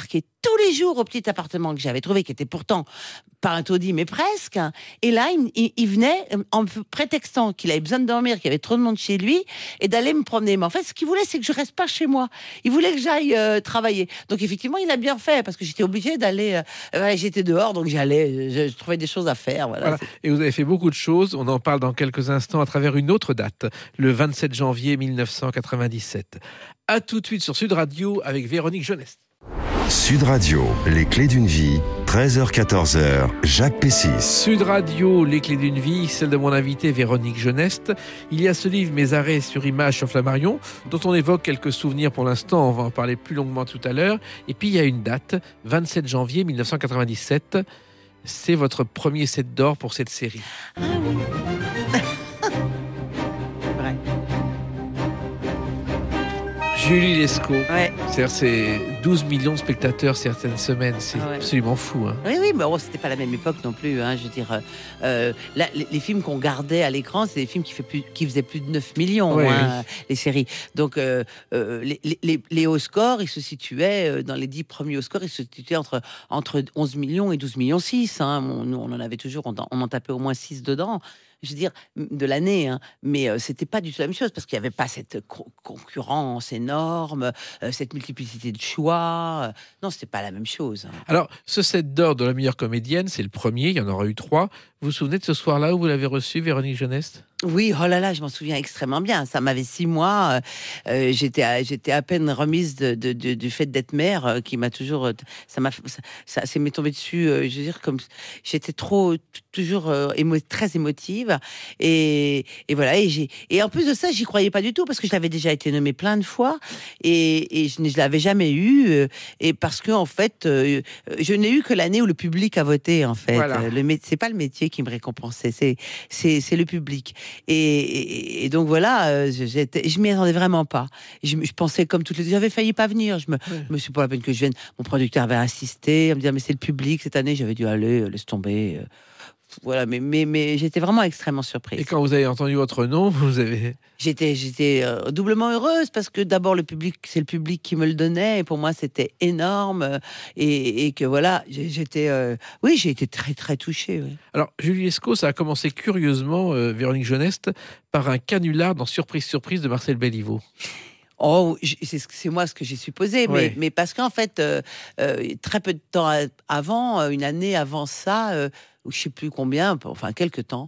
[SPEAKER 3] tous les jours au petit appartement que j'avais trouvé, qui était pourtant pas un taudis, mais presque. Et là, il, il, il venait en prétextant qu'il avait besoin de dormir, qu'il y avait trop de monde chez lui, et d'aller me promener. Mais en fait, ce qu'il voulait, c'est que je reste pas chez moi. Il voulait que j'aille euh, travailler. Donc effectivement, il a bien fait, parce que j'étais obligée d'aller... Euh, ouais, j'étais dehors, donc j'allais, je, je trouvais des choses à faire. Voilà.
[SPEAKER 2] Voilà. Et vous avez fait beaucoup de choses. On en parle dans quelques instants à travers une autre date, le vingt-sept janvier mille neuf cent quatre-vingt-dix-sept. À tout de suite sur Sud Radio avec Véronique Jeunesse.
[SPEAKER 1] Sud Radio, les clés d'une vie, treize heures quatorze heures, Jacques Pessis.
[SPEAKER 2] Sud Radio, les clés d'une vie, celle de mon invité Véronique Jeunesse. Il y a ce livre, Mes arrêts sur image sur Flammarion, dont on évoque quelques souvenirs pour l'instant, on va en parler plus longuement tout à l'heure. Et puis il y a une date, vingt-sept janvier mille neuf cent quatre-vingt-dix-sept, c'est votre premier set d'or pour cette série.
[SPEAKER 3] Ah oui. C'est vrai.
[SPEAKER 2] Julie Lescaut.
[SPEAKER 3] Ouais.
[SPEAKER 2] C'est-à-dire, c'est douze millions de spectateurs certaines semaines. C'est
[SPEAKER 3] Ah ouais.
[SPEAKER 2] absolument fou. Hein.
[SPEAKER 3] Oui, oui, mais oh, c'était pas la même époque non plus. Hein, je veux dire, euh, là, les, les films qu'on gardait à l'écran, c'est des films qui, fait plus, qui faisaient plus de neuf millions,
[SPEAKER 2] Oui,
[SPEAKER 3] hein,
[SPEAKER 2] oui.
[SPEAKER 3] les séries. Donc, euh, euh, les, les, les hauts scores, ils se situaient, euh, dans les dix premiers hauts scores, ils se situaient entre, entre onze millions et douze millions six. Hein. On, nous, on en avait toujours, on, on en tapait au moins six dedans. Je veux dire, de l'année, hein. Mais euh, c'était pas du tout la même chose parce qu'il n'y avait pas cette co- concurrence énorme, euh, cette multiplicité de choix. Euh, non, c'était pas la même chose. Hein.
[SPEAKER 2] Alors, ce set d'or de la meilleure comédienne, c'est le premier, il y en aura eu trois. Vous vous souvenez de ce soir-là où vous l'avez reçu, Véronique Jeunesse ?
[SPEAKER 3] Oui, oh là là, je m'en souviens extrêmement bien. Ça m'avait six mois. Euh, j'étais, à, j'étais à peine remise de, de, de, du fait d'être mère, euh, qui m'a toujours, euh, ça m'a, ça, ça, ça m'est tombé dessus. Euh, je veux dire, comme j'étais trop, t- toujours euh, émo, très émotive. Et, et voilà. Et j'ai, et en plus de ça, j'y croyais pas du tout parce que je l'avais déjà été nommée plein de fois et, et je ne je l'avais jamais eu. Euh, et parce que en fait, euh, je n'ai eu que l'année où le public a voté. En fait,
[SPEAKER 2] Voilà.
[SPEAKER 3] euh, le mé- c'est pas le métier qui me récompensait, c'est, c'est, c'est le public. Et, et, et donc voilà, euh, j'étais, je m'y attendais vraiment pas. Je, je pensais comme toutes les, j'avais failli pas venir. Je me,
[SPEAKER 2] Ouais.
[SPEAKER 3] je me suis pas la peine que je vienne. Mon producteur avait insisté, à me dire mais c'est le public cette année. J'avais dû aller, laisse tomber. euh, Voilà, mais mais mais j'étais vraiment extrêmement surprise.
[SPEAKER 2] Et quand vous avez entendu votre nom, vous avez...
[SPEAKER 3] J'étais j'étais euh, doublement heureuse parce que d'abord le public, c'est le public qui me le donnait et pour moi c'était énorme euh, et, et que voilà, j'ai- j'étais, euh, oui, j'ai été très très touchée. Oui.
[SPEAKER 2] Alors, Julie Lescaut, ça a commencé curieusement, euh, Véronique Jeunesse, par un canular dans Surprise, Surprise de Marcel Belliveau.
[SPEAKER 3] Oh, j- c'est ce- c'est moi ce que j'ai supposé, mais,
[SPEAKER 2] Ouais.
[SPEAKER 3] mais parce qu'en fait, euh, euh, très peu de temps a- avant, euh, une année avant ça, euh, ou je sais plus combien, enfin quelques temps,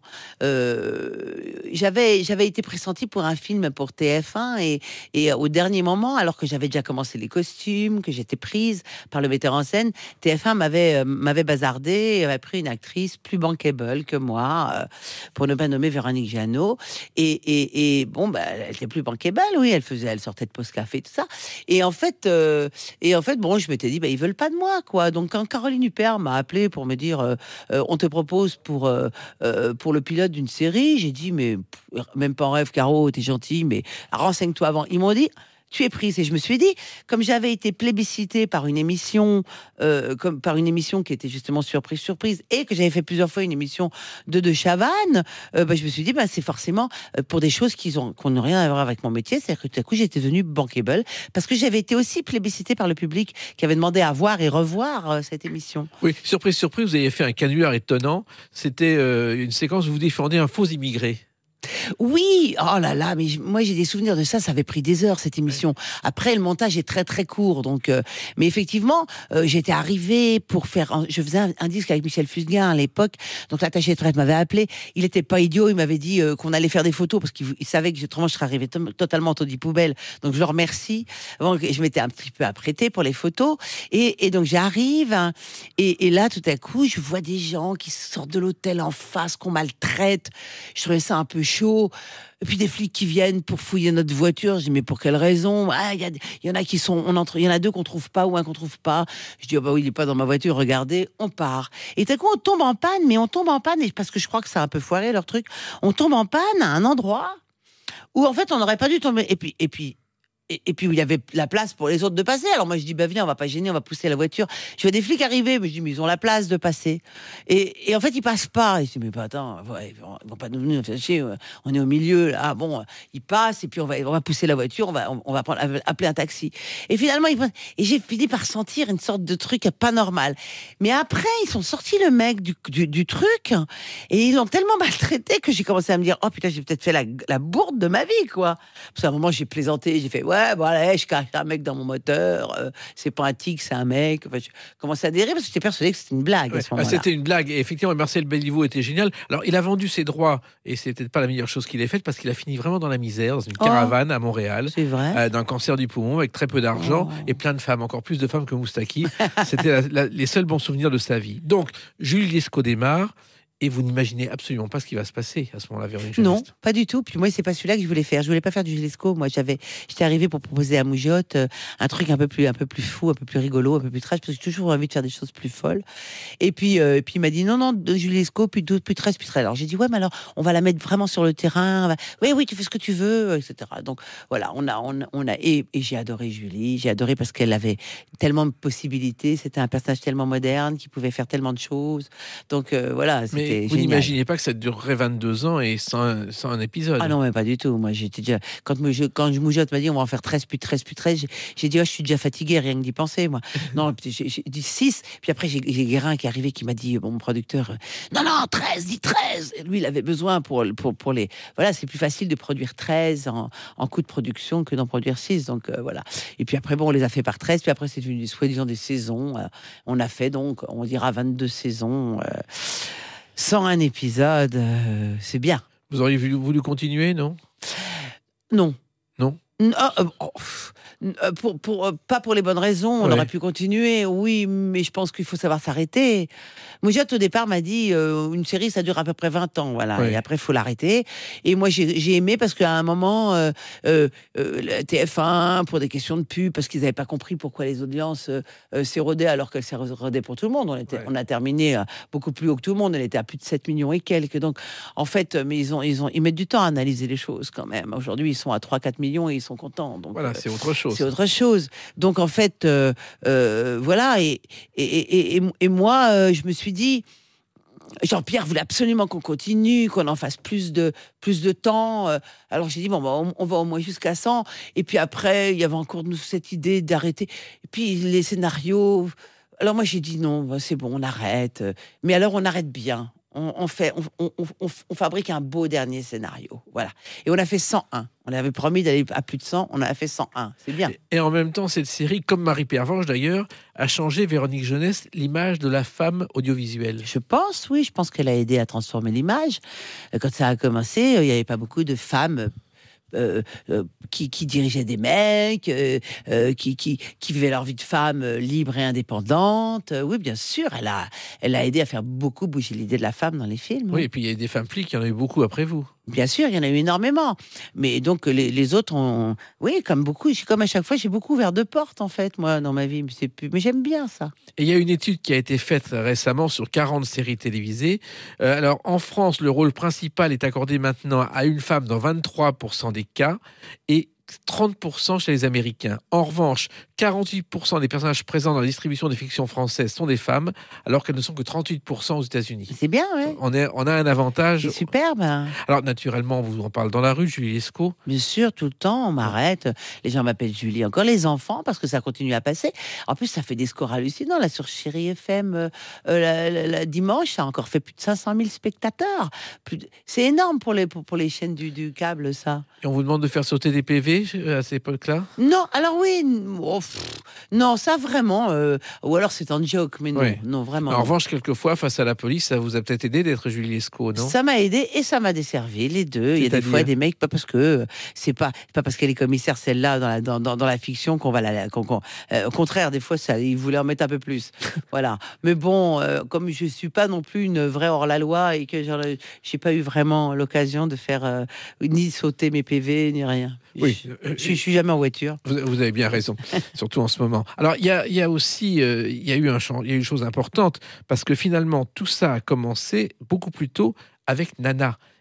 [SPEAKER 3] euh, j'avais j'avais été pressentie pour un film pour T F un et, et au dernier moment, alors que j'avais déjà commencé les costumes, que j'étais prise par le metteur en scène, T F un m'avait euh, m'avait bazardé, et avait pris une actrice plus bankable que moi, euh, pour ne pas nommer Véronique Jeannot. Et, et, et bon, bah, elle était plus bankable, oui, elle faisait, elle sortait de post café, tout ça. Et en fait, euh, et en fait, bon, je m'étais dit, bah, ils veulent pas de moi, quoi. Donc quand Caroline Huppert m'a appelé pour me dire, euh, euh, on te propose pour euh, euh, pour le pilote d'une série, j'ai dit, mais pff, même pas en rêve, Caro, t'es gentil, mais renseigne-toi avant. Ils m'ont dit, tu es prise. Et je me suis dit, comme j'avais été plébiscitée par une émission, euh, comme par une émission qui était justement surprise, surprise, et que j'avais fait plusieurs fois une émission de De Chavannes, euh, bah, je me suis dit, bah, c'est forcément euh, pour des choses qui ont, qu'on n'a rien à voir avec mon métier. C'est-à-dire que tout à coup, j'étais devenue bankable parce que j'avais été aussi plébiscitée par le public qui avait demandé à voir et revoir euh, cette émission.
[SPEAKER 2] Oui, Surprise, Surprise, vous avez fait un canular étonnant. C'était euh, une séquence où vous défendiez un faux immigré.
[SPEAKER 3] Oui, oh là là, mais j- moi j'ai des souvenirs de ça. Ça avait pris des heures cette émission. Après, le montage est très très court, donc. Euh, mais effectivement, euh, j'étais arrivée pour faire. un- je faisais un, un disque avec Michel Fugain à l'époque, donc l'attaché de presse m'avait appelé. Il était pas idiot, il m'avait dit euh, qu'on allait faire des photos parce qu'il il savait que autrement je serais arrivée to- totalement taudis poubelle. Donc je le remercie. Bon, je m'étais un petit peu apprêtée pour les photos, et, et donc j'arrive, hein, et, et là tout à coup, je vois des gens qui sortent de l'hôtel en face, qu'on maltraite. Je trouvais ça un peu chaud. Et puis des flics qui viennent pour fouiller notre voiture. Je dis mais pour quelle raison? Ah, il y, a- il y en a qui sont, on entre, il y en a deux qu'on trouve pas ou un qu'on trouve pas. Je dis oh bah oui, il est pas dans ma voiture. Regardez, on part. Et tout à coup on tombe en panne, mais on tombe en panne et parce que je crois que c'est un peu foiré leur truc. On tombe en panne à un endroit où en fait on n'aurait pas dû tomber. Et puis et puis Et, et puis, il y avait la place pour les autres de passer. Alors moi, je dis, bah viens, on va pas gêner, on va pousser la voiture. Je vois des flics arriver, mais je dis, mais ils ont la place de passer. Et, et en fait, ils passent pas. Et je dis, mais bah, attends, ouais, ils vont pas nous venir faire chier. On est au milieu, là. Bon, ils passent, et puis on va, on va pousser la voiture, on va, on, on va prendre, appeler un taxi. Et finalement, ils, et j'ai fini par sentir une sorte de truc pas normal. Mais après, ils sont sortis le mec du, du, du truc, et ils l'ont tellement maltraité que j'ai commencé à me dire, oh putain, j'ai peut-être fait la, la bourde de ma vie, quoi. Parce qu'à un moment, j'ai plaisanté, j'ai fait, ouais, ouais, bon, allez, je cache un mec dans mon moteur, euh, c'est pas un tic, c'est un mec. Enfin, je commençais à dérir parce que j'étais persuadée que c'était une blague
[SPEAKER 2] ouais.
[SPEAKER 3] à ce moment-là.
[SPEAKER 2] Ah, c'était une blague, et effectivement, Marcel Béliveau était génial. Alors, il a vendu ses droits, et c'est peut-être pas la meilleure chose qu'il ait faite, parce qu'il a fini vraiment dans la misère, dans une caravane oh, à Montréal,
[SPEAKER 3] c'est vrai
[SPEAKER 2] euh, d'un cancer du poumon, avec très peu d'argent, oh. et plein de femmes, encore plus de femmes que Moustaki. C'était la, la, les seuls bons souvenirs de sa vie. Donc, Julie Lescaut démarre. Et vous n'imaginez absolument pas ce qui va se passer à ce moment-là, Véronique Jeunesse.
[SPEAKER 3] Non, pas du tout. Puis moi, c'est pas celui-là que je voulais faire. Je voulais pas faire du Lescaut. Moi, j'avais, j'étais arrivée pour proposer à Moujotte euh, un truc un peu plus, un peu plus fou, un peu plus rigolo, un peu plus trash, parce que j'ai toujours envie de faire des choses plus folles. Et puis, euh, et puis il m'a dit non, non, de Julie Lescaut, plus plus trash, plus trash. Alors j'ai dit ouais, mais alors on va la mettre vraiment sur le terrain. Va... Oui, oui, tu fais ce que tu veux, et cetera. Donc voilà, on a, on, on a, et, et j'ai adoré Julie. J'ai adoré parce qu'elle avait tellement de possibilités. C'était un personnage tellement moderne qui pouvait faire tellement de choses. Donc euh, voilà, c'était
[SPEAKER 2] mais vous
[SPEAKER 3] génial.
[SPEAKER 2] N'imaginez pas que ça durerait vingt-deux ans et sans, sans un épisode.
[SPEAKER 3] Ah non, mais pas du tout. Moi, j'étais déjà. Quand, me, je, quand Moujotte m'a dit on va en faire treize, puis treize, puis treize, j'ai, j'ai dit oh, je suis déjà fatiguée, rien que d'y penser, moi. Non, j'ai, j'ai dit six. Puis après, j'ai, j'ai Guérin qui est arrivé qui m'a dit, bon, mon producteur, non, non, treize, dis treize. Et lui, il avait besoin pour, pour, pour les. Voilà, c'est plus facile de produire treize en, en coût de production que d'en produire six. Donc euh, voilà. Et puis après, bon, on les a fait par treize. Puis après, c'est une soi-disant des saisons. Euh, on a fait donc, on dira vingt-deux saisons. Euh, Sans un épisode, euh, c'est bien.
[SPEAKER 2] Vous auriez voulu, voulu continuer, non ?
[SPEAKER 3] Non.
[SPEAKER 2] Non ?
[SPEAKER 3] Non, euh, oh, euh, pour, pour, euh, pas pour les bonnes raisons. On
[SPEAKER 2] ouais.
[SPEAKER 3] aurait pu continuer, oui, mais je pense qu'il faut savoir s'arrêter. Moujotte, au départ, m'a dit euh, une série, ça dure à peu près vingt ans, voilà. Ouais. Et après, il faut l'arrêter. Et moi, j'ai, j'ai aimé parce qu'à un moment, euh, euh, euh, T F un, pour des questions de pub, parce qu'ils n'avaient pas compris pourquoi les audiences euh, s'érodiaient alors qu'elles s'érodaient pour tout le monde. On, était, ouais. on a terminé euh, beaucoup plus haut que tout le monde. Elle était à plus de sept millions et quelques. Donc, en fait, mais ils, ont, ils, ont, ils mettent du temps à analyser les choses quand même. Aujourd'hui, ils sont à trois à quatre millions et ils sont contents. Donc,
[SPEAKER 2] voilà,
[SPEAKER 3] euh,
[SPEAKER 2] c'est autre chose.
[SPEAKER 3] C'est autre chose. Donc, en fait, euh, euh, voilà. Et, et, et, et, et moi, euh, je me suis dit, Jean-Pierre voulait absolument qu'on continue, qu'on en fasse plus de, plus de temps. Alors, j'ai dit, bon, bah, on va au moins jusqu'à cent. Et puis après, il y avait encore cette idée d'arrêter. Et puis, les scénarios. Alors, moi, j'ai dit, non, c'est bon, on arrête. Mais alors, on arrête bien. On, on, fait, on, on, on, on fabrique un beau dernier scénario. Voilà. Et on a fait cent un. On avait promis d'aller à plus de cent, on a fait cent un. C'est bien.
[SPEAKER 2] Et en même temps, cette série, comme Marie Pervenche d'ailleurs, a changé, Véronique Jeunesse, l'image de la femme audiovisuelle.
[SPEAKER 3] Je pense, oui. Je pense qu'elle a aidé à transformer l'image. Quand ça a commencé, il n'y avait pas beaucoup de femmes Euh, euh, qui, qui dirigeaient des mecs, euh, euh, qui, qui, qui vivaient leur vie de femme euh, libre et indépendante. Euh, oui, bien sûr, elle a, elle a aidé à faire beaucoup bouger l'idée de la femme dans les films.
[SPEAKER 2] Oui, et puis il y a des femmes flics, il y en a eu beaucoup après vous.
[SPEAKER 3] Bien sûr, il y en a eu énormément. Mais donc, les, les autres ont... Oui, comme beaucoup, comme à chaque fois, j'ai beaucoup ouvert de portes, en fait, moi, dans ma vie. Mais, c'est plus... mais j'aime bien ça.
[SPEAKER 2] Et il y a une étude qui a été faite récemment sur quarante séries télévisées. Euh, alors, en France, le rôle principal est accordé maintenant à une femme dans vingt-trois pour cent des cas et trente pour cent chez les Américains. En revanche, quarante-huit pour cent des personnages présents dans la distribution des fictions françaises sont des femmes, alors qu'elles ne sont que trente-huit pour cent aux États-Unis.
[SPEAKER 3] C'est bien, oui.
[SPEAKER 2] On, est, on a un avantage.
[SPEAKER 3] C'est superbe.
[SPEAKER 2] Alors, naturellement, on vous en parle dans la rue, Julie Lescaut.
[SPEAKER 3] Bien sûr, tout le temps, on m'arrête. Les gens m'appellent Julie. Encore les enfants, parce que ça continue à passer. En plus, ça fait des scores hallucinants. Là, sur Chérie F M, euh, la, la, la, dimanche, ça a encore fait plus de cinq cent mille spectateurs. Plus de... C'est énorme pour les, pour, pour les chaînes du, du câble, ça.
[SPEAKER 2] Et on vous demande de faire sauter des P V à cette époque-là ?
[SPEAKER 3] Non, alors oui, oh, pff, non, ça vraiment, euh, ou alors c'est un joke, mais non, oui. non vraiment.
[SPEAKER 2] En revanche, quelquefois, face à la police, ça vous a peut-être aidé d'être Julie Lescaut, non ? Ça
[SPEAKER 3] m'a aidé et ça m'a desservi, les deux. Il y a des fois des mecs, pas parce que c'est pas, pas parce qu'elle est commissaire celle-là dans la, dans, dans, dans la fiction qu'on va la, qu'on, qu'on, euh, au contraire, des fois, ça, ils voulaient en mettre un peu plus, voilà. Mais bon, euh, comme je suis pas non plus une vraie hors-la-loi et que genre, j'ai pas eu vraiment l'occasion de faire euh, ni sauter mes P V ni rien.
[SPEAKER 2] Oui,
[SPEAKER 3] je, je, je suis jamais en voiture.
[SPEAKER 2] Vous, vous avez bien raison, surtout en ce moment. Alors, il y a, y a aussi, euh, il y a eu un il y a eu une chose importante parce que finalement, tout ça a commencé beaucoup plus tôt avec Nana.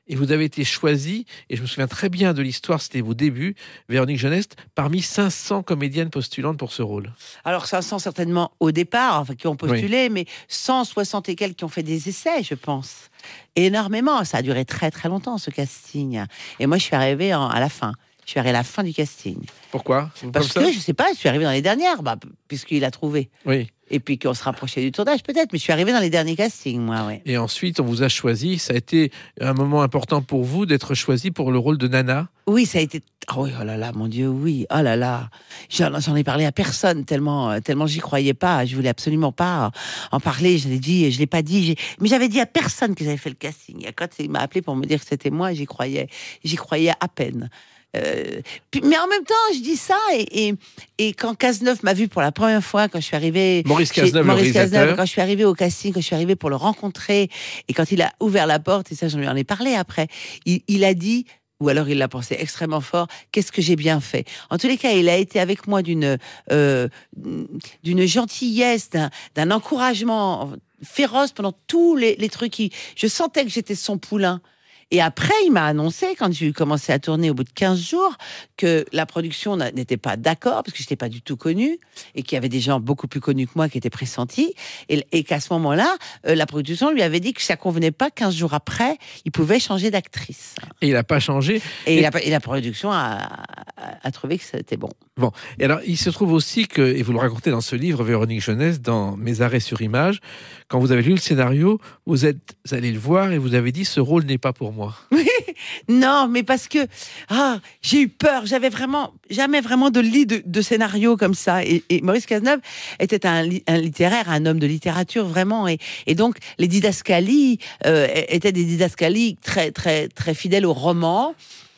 [SPEAKER 2] et vous avez été choisie, et je me souviens très bien de l'histoire, c'était vos débuts, Véronique Jeunesse, parmi cinq cents comédiennes postulantes pour ce rôle.
[SPEAKER 3] Alors cinq cents certainement au départ, enfin, qui ont postulé, oui. mais cent soixante et quelques qui ont fait des essais, je pense. Énormément, ça a duré très très longtemps ce casting. Et moi je suis arrivée en, à la fin. Je suis arrivée à la fin du casting.
[SPEAKER 2] Pourquoi ?
[SPEAKER 3] Parce que, je sais pas, je suis arrivée dans les dernières, bah, puisqu'il a trouvé.
[SPEAKER 2] Oui.
[SPEAKER 3] Et puis qu'on se rapprochait du tournage, peut-être. Mais je suis arrivée dans les derniers castings, moi, ouais.
[SPEAKER 2] Et ensuite, on vous a choisi. Ça a été un moment important pour vous d'être choisi pour le rôle de Nana ?
[SPEAKER 3] Oui, ça a été... Oh, oui, oh là là, mon Dieu, oui. Oh là là. J'en, j'en ai parlé à personne, tellement, tellement j'y croyais pas. Je voulais absolument pas en parler. Je l'ai dit, je l'ai pas dit. J'ai... Mais j'avais dit à personne que j'avais fait le casting. Et quand il m'a appelé pour me dire que c'était moi, j'y croyais. J'y croyais à peine. Euh, puis, mais en même temps, je dis ça, et, et, et quand Cazeneuve m'a vu pour la première fois, quand je suis arrivée...
[SPEAKER 2] Maurice Cazeneuve,
[SPEAKER 3] Maurice
[SPEAKER 2] le réalisateur.
[SPEAKER 3] Cazeneuve, quand je suis arrivée au casting, quand je suis arrivée pour le rencontrer, et quand il a ouvert la porte, et ça, j'en lui en ai parlé après, il, il a dit... ou alors il l'a pensé extrêmement fort, qu'est-ce que j'ai bien fait. En tous les cas, il a été avec moi d'une, euh, d'une gentillesse, d'un, d'un encouragement féroce pendant tous les, les trucs. Qui, je sentais que j'étais son poulain. Et après, il m'a annoncé, quand j'ai commencé à tourner au bout de quinze jours, que la production n'était pas d'accord, parce que je n'étais pas du tout connue, et qu'il y avait des gens beaucoup plus connus que moi qui étaient pressentis, et, et qu'à ce moment-là, euh, la production lui avait dit que ça ne convenait pas, quinze jours après, il pouvait changer d'actrice.
[SPEAKER 2] Et il n'a pas changé.
[SPEAKER 3] Et,
[SPEAKER 2] et...
[SPEAKER 3] La, et la production a, a, a trouvé que c'était bon.
[SPEAKER 2] Bon, et alors, il se trouve aussi que, et vous le racontez dans ce livre, Véronique Jeunesse, dans Mes arrêts sur image, quand vous avez lu le scénario, vous êtes allé le voir et vous avez dit, ce rôle n'est pas pour moi.
[SPEAKER 3] Oui, non, mais parce que ah, j'ai eu peur. J'avais vraiment jamais vraiment de lit de, de scénario comme ça. Et, et Maurice Cazeneuve était un, un littéraire, un homme de littérature vraiment. Et, et donc les didascalies euh, étaient des didascalies très très très fidèles au roman.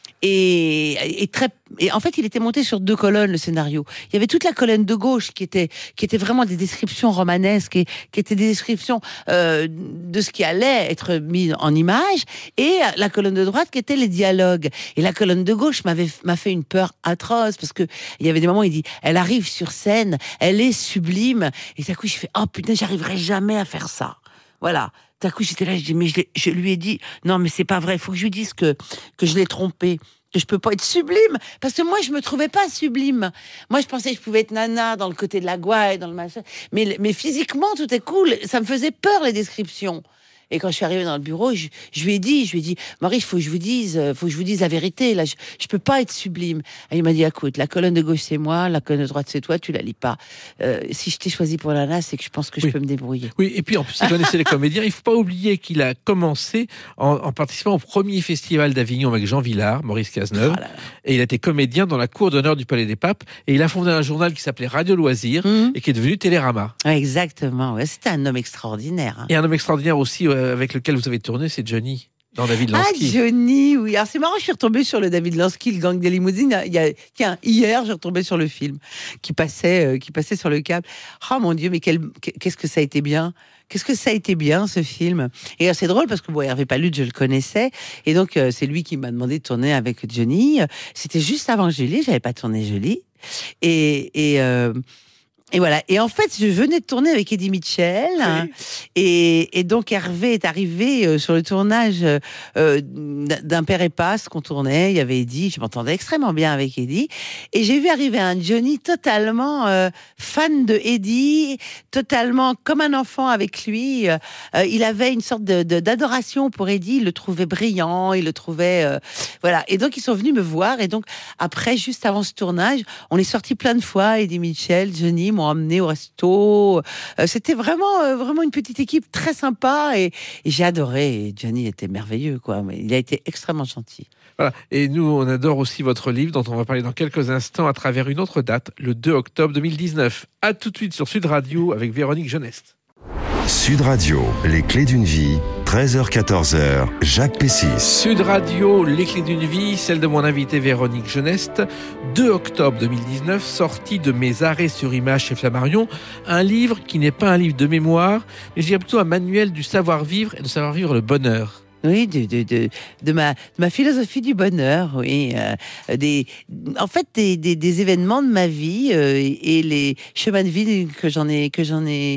[SPEAKER 3] Et, et très et en fait il était monté sur deux colonnes, le scénario. Il y avait toute la colonne de gauche qui était qui était vraiment des descriptions romanesques et qui étaient des descriptions euh, de ce qui allait être mis en image, et la colonne de droite qui était les dialogues. Et la colonne de gauche m'avait m'a fait une peur atroce, parce que il y avait des moments où il dit elle arrive sur scène, elle est sublime, et d'un coup je fais oh putain, j'arriverai jamais à faire ça. Voilà. D'un coup, j'étais là, je dis, mais je, je lui ai dit, non, mais c'est pas vrai, il faut que je lui dise que, que je l'ai trompé, que je peux pas être sublime, parce que moi, je me trouvais pas sublime. Moi, je pensais que je pouvais être nana dans le côté de la gouaille, dans le machin, mais, mais physiquement, tout est cool, ça me faisait peur, les descriptions. Et quand je suis arrivée dans le bureau, je, je lui ai dit, je lui ai dit, Maurice, faut que je vous dise, faut que je vous dise la vérité. Là, je, je peux pas être sublime. Et il m'a dit, écoute, la colonne de gauche c'est moi, la colonne de droite c'est toi, tu la lis pas. Euh, si je t'ai choisi pour Nana, c'est que je pense que je
[SPEAKER 2] oui.
[SPEAKER 3] peux me débrouiller.
[SPEAKER 2] Oui, et puis en plus, il connaissait les comédiens. Il faut pas oublier qu'il a commencé en, en participant au premier festival d'Avignon avec Jean Villard, Maurice Cazeneuve, oh là là. Et il a été comédien dans la cour d'honneur du Palais des Papes. Et il a fondé un journal qui s'appelait Radio Loisirs mmh. et qui est devenu Télérama.
[SPEAKER 3] Ouais, exactement. Ouais, c'était un homme extraordinaire. Hein.
[SPEAKER 2] Et un homme extraordinaire aussi euh, avec lequel vous avez tourné, c'est Johnny, dans David Lansky.
[SPEAKER 3] Ah, Johnny, oui. Alors, c'est marrant, je suis retombée sur le David Lansky, le gang des limousines. Il y a, tiens, hier, j'ai retombé sur le film qui passait, euh, qui passait sur le câble. Oh mon Dieu, mais quel, qu'est-ce que ça a été bien. Qu'est-ce que ça a été bien, ce film. Et c'est drôle parce que bon, Hervé Pallude, je le connaissais. Et donc, euh, c'est lui qui m'a demandé de tourner avec Johnny. C'était juste avant Julie. J'avais pas tourné Julie. Et, et, euh, Et voilà. Et en fait, je venais de tourner avec Eddie Mitchell. Oui. Hein, et, et donc, Hervé est arrivé euh, sur le tournage euh, d'un Père et Passe qu'on tournait. Il y avait Eddie. Je m'entendais extrêmement bien avec Eddie. Et j'ai vu arriver un Johnny totalement euh, fan de Eddie, totalement comme un enfant avec lui. Euh, il avait une sorte de, de, d'adoration pour Eddie. Il le trouvait brillant. Il le trouvait... Euh, voilà. Et donc, ils sont venus me voir. Et donc, après, juste avant ce tournage, on est sortis plein de fois. Eddie Mitchell, Johnny, m'ont emmené au resto. Euh, c'était vraiment, euh, vraiment une petite équipe très sympa et, et j'ai adoré. Et Johnny était merveilleux, quoi. Mais il a été extrêmement gentil.
[SPEAKER 2] Voilà. Et nous, on adore aussi votre livre dont on va parler dans quelques instants à travers une autre date, le deux octobre deux mille dix-neuf. À tout de suite sur Sud Radio avec Véronique Jeunesse.
[SPEAKER 1] Sud Radio, les clés d'une vie, treize heures quatorze heures, Jacques Pessis.
[SPEAKER 2] Sud Radio, les clés d'une vie, celle de mon invité Véronique Jeunesse, deux octobre deux mille dix-neuf, sortie de Mes arrêts sur image chez Flammarion, un livre qui n'est pas un livre de mémoire, mais je dirais plutôt un manuel du savoir-vivre et de savoir-vivre le bonheur.
[SPEAKER 3] Oui, de, de, de, de, ma, de ma philosophie du bonheur, oui. Euh, des, en fait, des, des, des événements de ma vie euh, et, et les chemins de vie que j'en ai, que j'en ai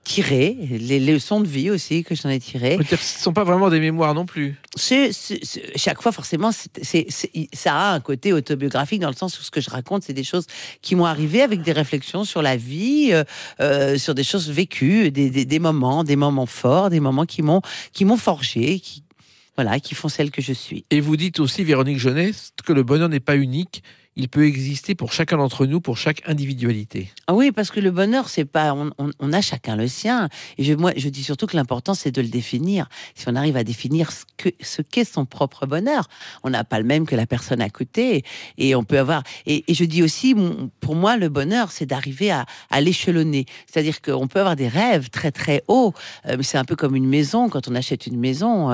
[SPEAKER 3] tirées, les, les leçons de vie aussi que j'en ai tirées.
[SPEAKER 2] Ce ne sont pas vraiment des mémoires non plus.
[SPEAKER 3] C'est, c'est, c'est, chaque fois, forcément, c'est, c'est, c'est, ça a un côté autobiographique dans le sens où ce que je raconte, c'est des choses qui m'ont arrivé avec des réflexions sur la vie, euh, euh, sur des choses vécues, des, des, des moments, des moments forts, des moments qui m'ont, qui m'ont forgé, qui, voilà, qui font celle que je suis.
[SPEAKER 2] Et vous dites aussi, Véronique Jeunesse, que le bonheur n'est pas unique. Il peut exister pour chacun d'entre nous, pour chaque individualité.
[SPEAKER 3] Ah oui, parce que le bonheur, c'est pas, on, on, on a chacun le sien. Et je, moi, je dis surtout que l'important, c'est de le définir. Si on arrive à définir ce que, ce qu'est son propre bonheur, on n'a pas le même que la personne à côté. Et on peut avoir. Et, et je dis aussi, pour moi, le bonheur, c'est d'arriver à, à l'échelonner. C'est-à-dire qu'on peut avoir des rêves très très hauts. Euh, c'est un peu comme une maison. Quand on achète une maison, euh,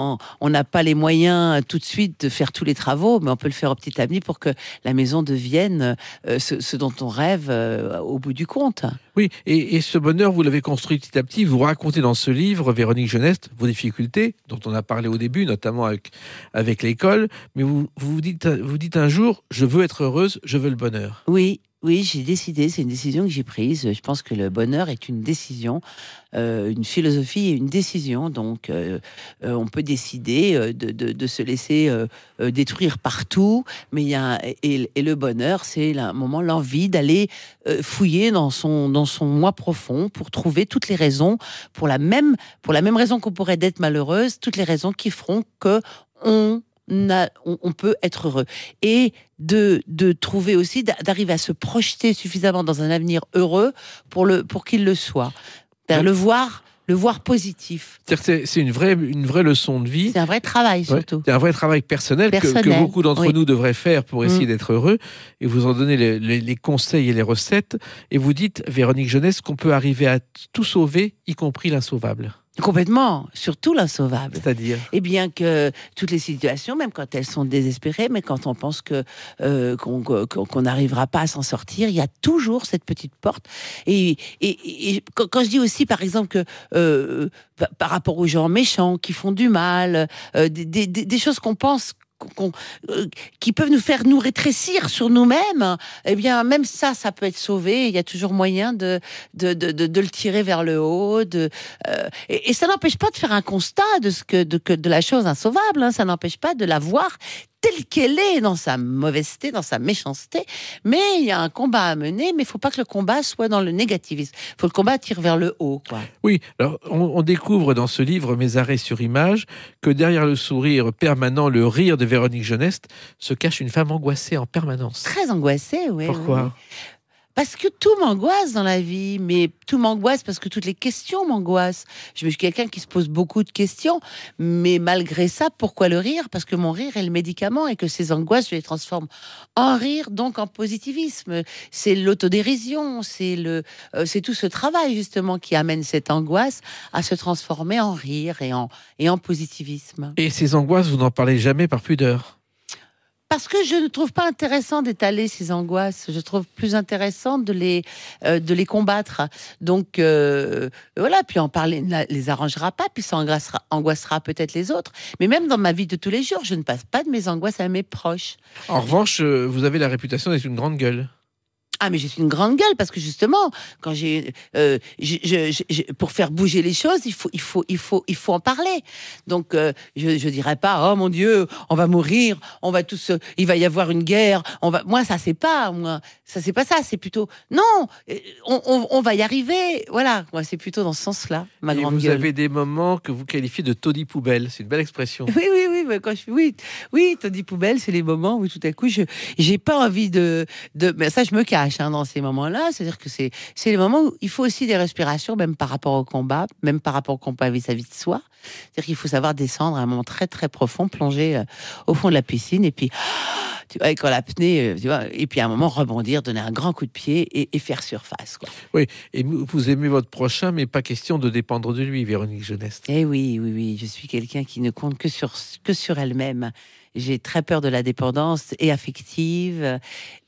[SPEAKER 3] on n'a pas les moyens tout de suite de faire tous les travaux, mais on peut le faire au petit à petit pour que la maison devienne euh, ce, ce dont on rêve euh, au bout du compte.
[SPEAKER 2] Oui, et, et ce bonheur, vous l'avez construit petit à petit. Vous racontez dans ce livre, Véronique Jeunesse, vos difficultés, dont on a parlé au début, notamment avec, avec l'école. Mais vous, vous, dites, vous dites un jour, je veux être heureuse, je veux le bonheur.
[SPEAKER 3] Oui. Oui, j'ai décidé, c'est une décision que j'ai prise. Je pense que le bonheur est une décision, euh, une philosophie et une décision. Donc, euh, euh, on peut décider de, de, de se laisser euh, détruire partout, mais il y a un, et, et le bonheur, c'est un moment l'envie d'aller euh, fouiller dans son dans son moi profond pour trouver toutes les raisons, pour la même pour la même raison qu'on pourrait d'être malheureuse, toutes les raisons qui feront que on A, on, on peut être heureux et de, de trouver aussi d'arriver à se projeter suffisamment dans un avenir heureux pour le pour qu'il le soit, ouais. le voir le voir positif.
[SPEAKER 2] C'est, c'est une vraie une vraie leçon de vie.
[SPEAKER 3] C'est un vrai travail surtout. Ouais,
[SPEAKER 2] c'est un vrai travail personnel, personnel que, que beaucoup d'entre oui. nous devraient faire pour essayer mmh. d'être heureux. Et vous en donnez les, les, les conseils et les recettes. Et vous dites, Véronique Jeunesse, qu'on peut arriver à tout sauver, y compris l'insauvable.
[SPEAKER 3] Complètement, surtout l'insauvable.
[SPEAKER 2] C'est-à-dire ?
[SPEAKER 3] Eh bien que toutes les situations, même quand elles sont désespérées, mais quand on pense que euh, qu'on qu'on n'arrivera pas à s'en sortir, il y a toujours cette petite porte. Et, et, et quand, quand je dis aussi, par exemple, que euh, par rapport aux gens méchants qui font du mal, euh, des, des, des choses qu'on pense Qu'on, euh, qui peuvent nous faire nous rétrécir sur nous-mêmes, eh bien même ça, ça peut être sauvé. Il y a toujours moyen de de de, de, de le tirer vers le haut. De euh, et, et ça n'empêche pas de faire un constat de ce que de que de la chose insauvable. Hein, ça n'empêche pas de la voir telle qu'elle est, dans sa mauvaiseté, dans sa méchanceté. Mais il y a un combat à mener, mais il ne faut pas que le combat soit dans le négativisme. Il faut que le combat tire vers le haut, quoi.
[SPEAKER 2] Oui, alors on, on découvre dans ce livre, Mes arrêts sur image, que derrière le sourire permanent, le rire de Véronique Jeunesse, se cache une femme angoissée en permanence.
[SPEAKER 3] Très angoissée, oui.
[SPEAKER 2] Pourquoi ?
[SPEAKER 3] Oui. Parce que tout m'angoisse dans la vie, mais tout m'angoisse parce que toutes les questions m'angoissent. Je suis quelqu'un qui se pose beaucoup de questions, mais malgré ça, pourquoi le rire ? Parce que mon rire est le médicament et que ces angoisses, je les transforme en rire, donc en positivisme. C'est l'autodérision, c'est le, euh, c'est tout ce travail justement qui amène cette angoisse à se transformer en rire et en, et en positivisme.
[SPEAKER 2] Et ces angoisses, vous n'en parlez jamais par pudeur ?
[SPEAKER 3] Parce que je ne trouve pas intéressant d'étaler ces angoisses. Je trouve plus intéressant de les euh, de les combattre. Donc euh, voilà. Puis en parler ne les arrangera pas. Puis ça angoissera, angoissera peut-être les autres. Mais même dans ma vie de tous les jours, je ne passe pas de mes angoisses à mes proches.
[SPEAKER 2] En revanche, vous avez la réputation d'être une grande gueule.
[SPEAKER 3] Ah mais je suis une grande gueule parce que justement quand j'ai, euh, j'ai, j'ai, j'ai pour faire bouger les choses il faut il faut il faut il faut en parler. Donc euh, je je dirais pas oh mon Dieu on va mourir, on va tous, il va y avoir une guerre, on va, moi ça c'est pas moi ça c'est pas ça, c'est plutôt non on, on, on va y arriver, voilà, moi c'est plutôt dans ce sens-là ma
[SPEAKER 2] Et
[SPEAKER 3] grande
[SPEAKER 2] vous
[SPEAKER 3] gueule.
[SPEAKER 2] Vous avez des moments que vous qualifiez de taudis poubelle, c'est une belle expression.
[SPEAKER 3] Oui oui oui mais quand je oui oui taudis poubelle c'est les moments où tout à coup je j'ai pas envie de de mais ça je me cache. Dans ces moments-là, c'est-à-dire que c'est c'est les moments où il faut aussi des respirations, même par rapport au combat, même par rapport au combat vis-à-vis de soi. C'est-à-dire qu'il faut savoir descendre à un moment très très profond, plonger euh, au fond de la piscine et puis tu vois, avec l'apnée, tu vois, et puis à un moment rebondir, donner un grand coup de pied et, et faire surface, quoi.
[SPEAKER 2] Oui, et vous aimez votre prochain, mais pas question de dépendre de lui, Véronique Jeunesse.
[SPEAKER 3] Eh oui, oui, oui, je suis quelqu'un qui ne compte que sur que sur elle-même. J'ai très peur de la dépendance et affective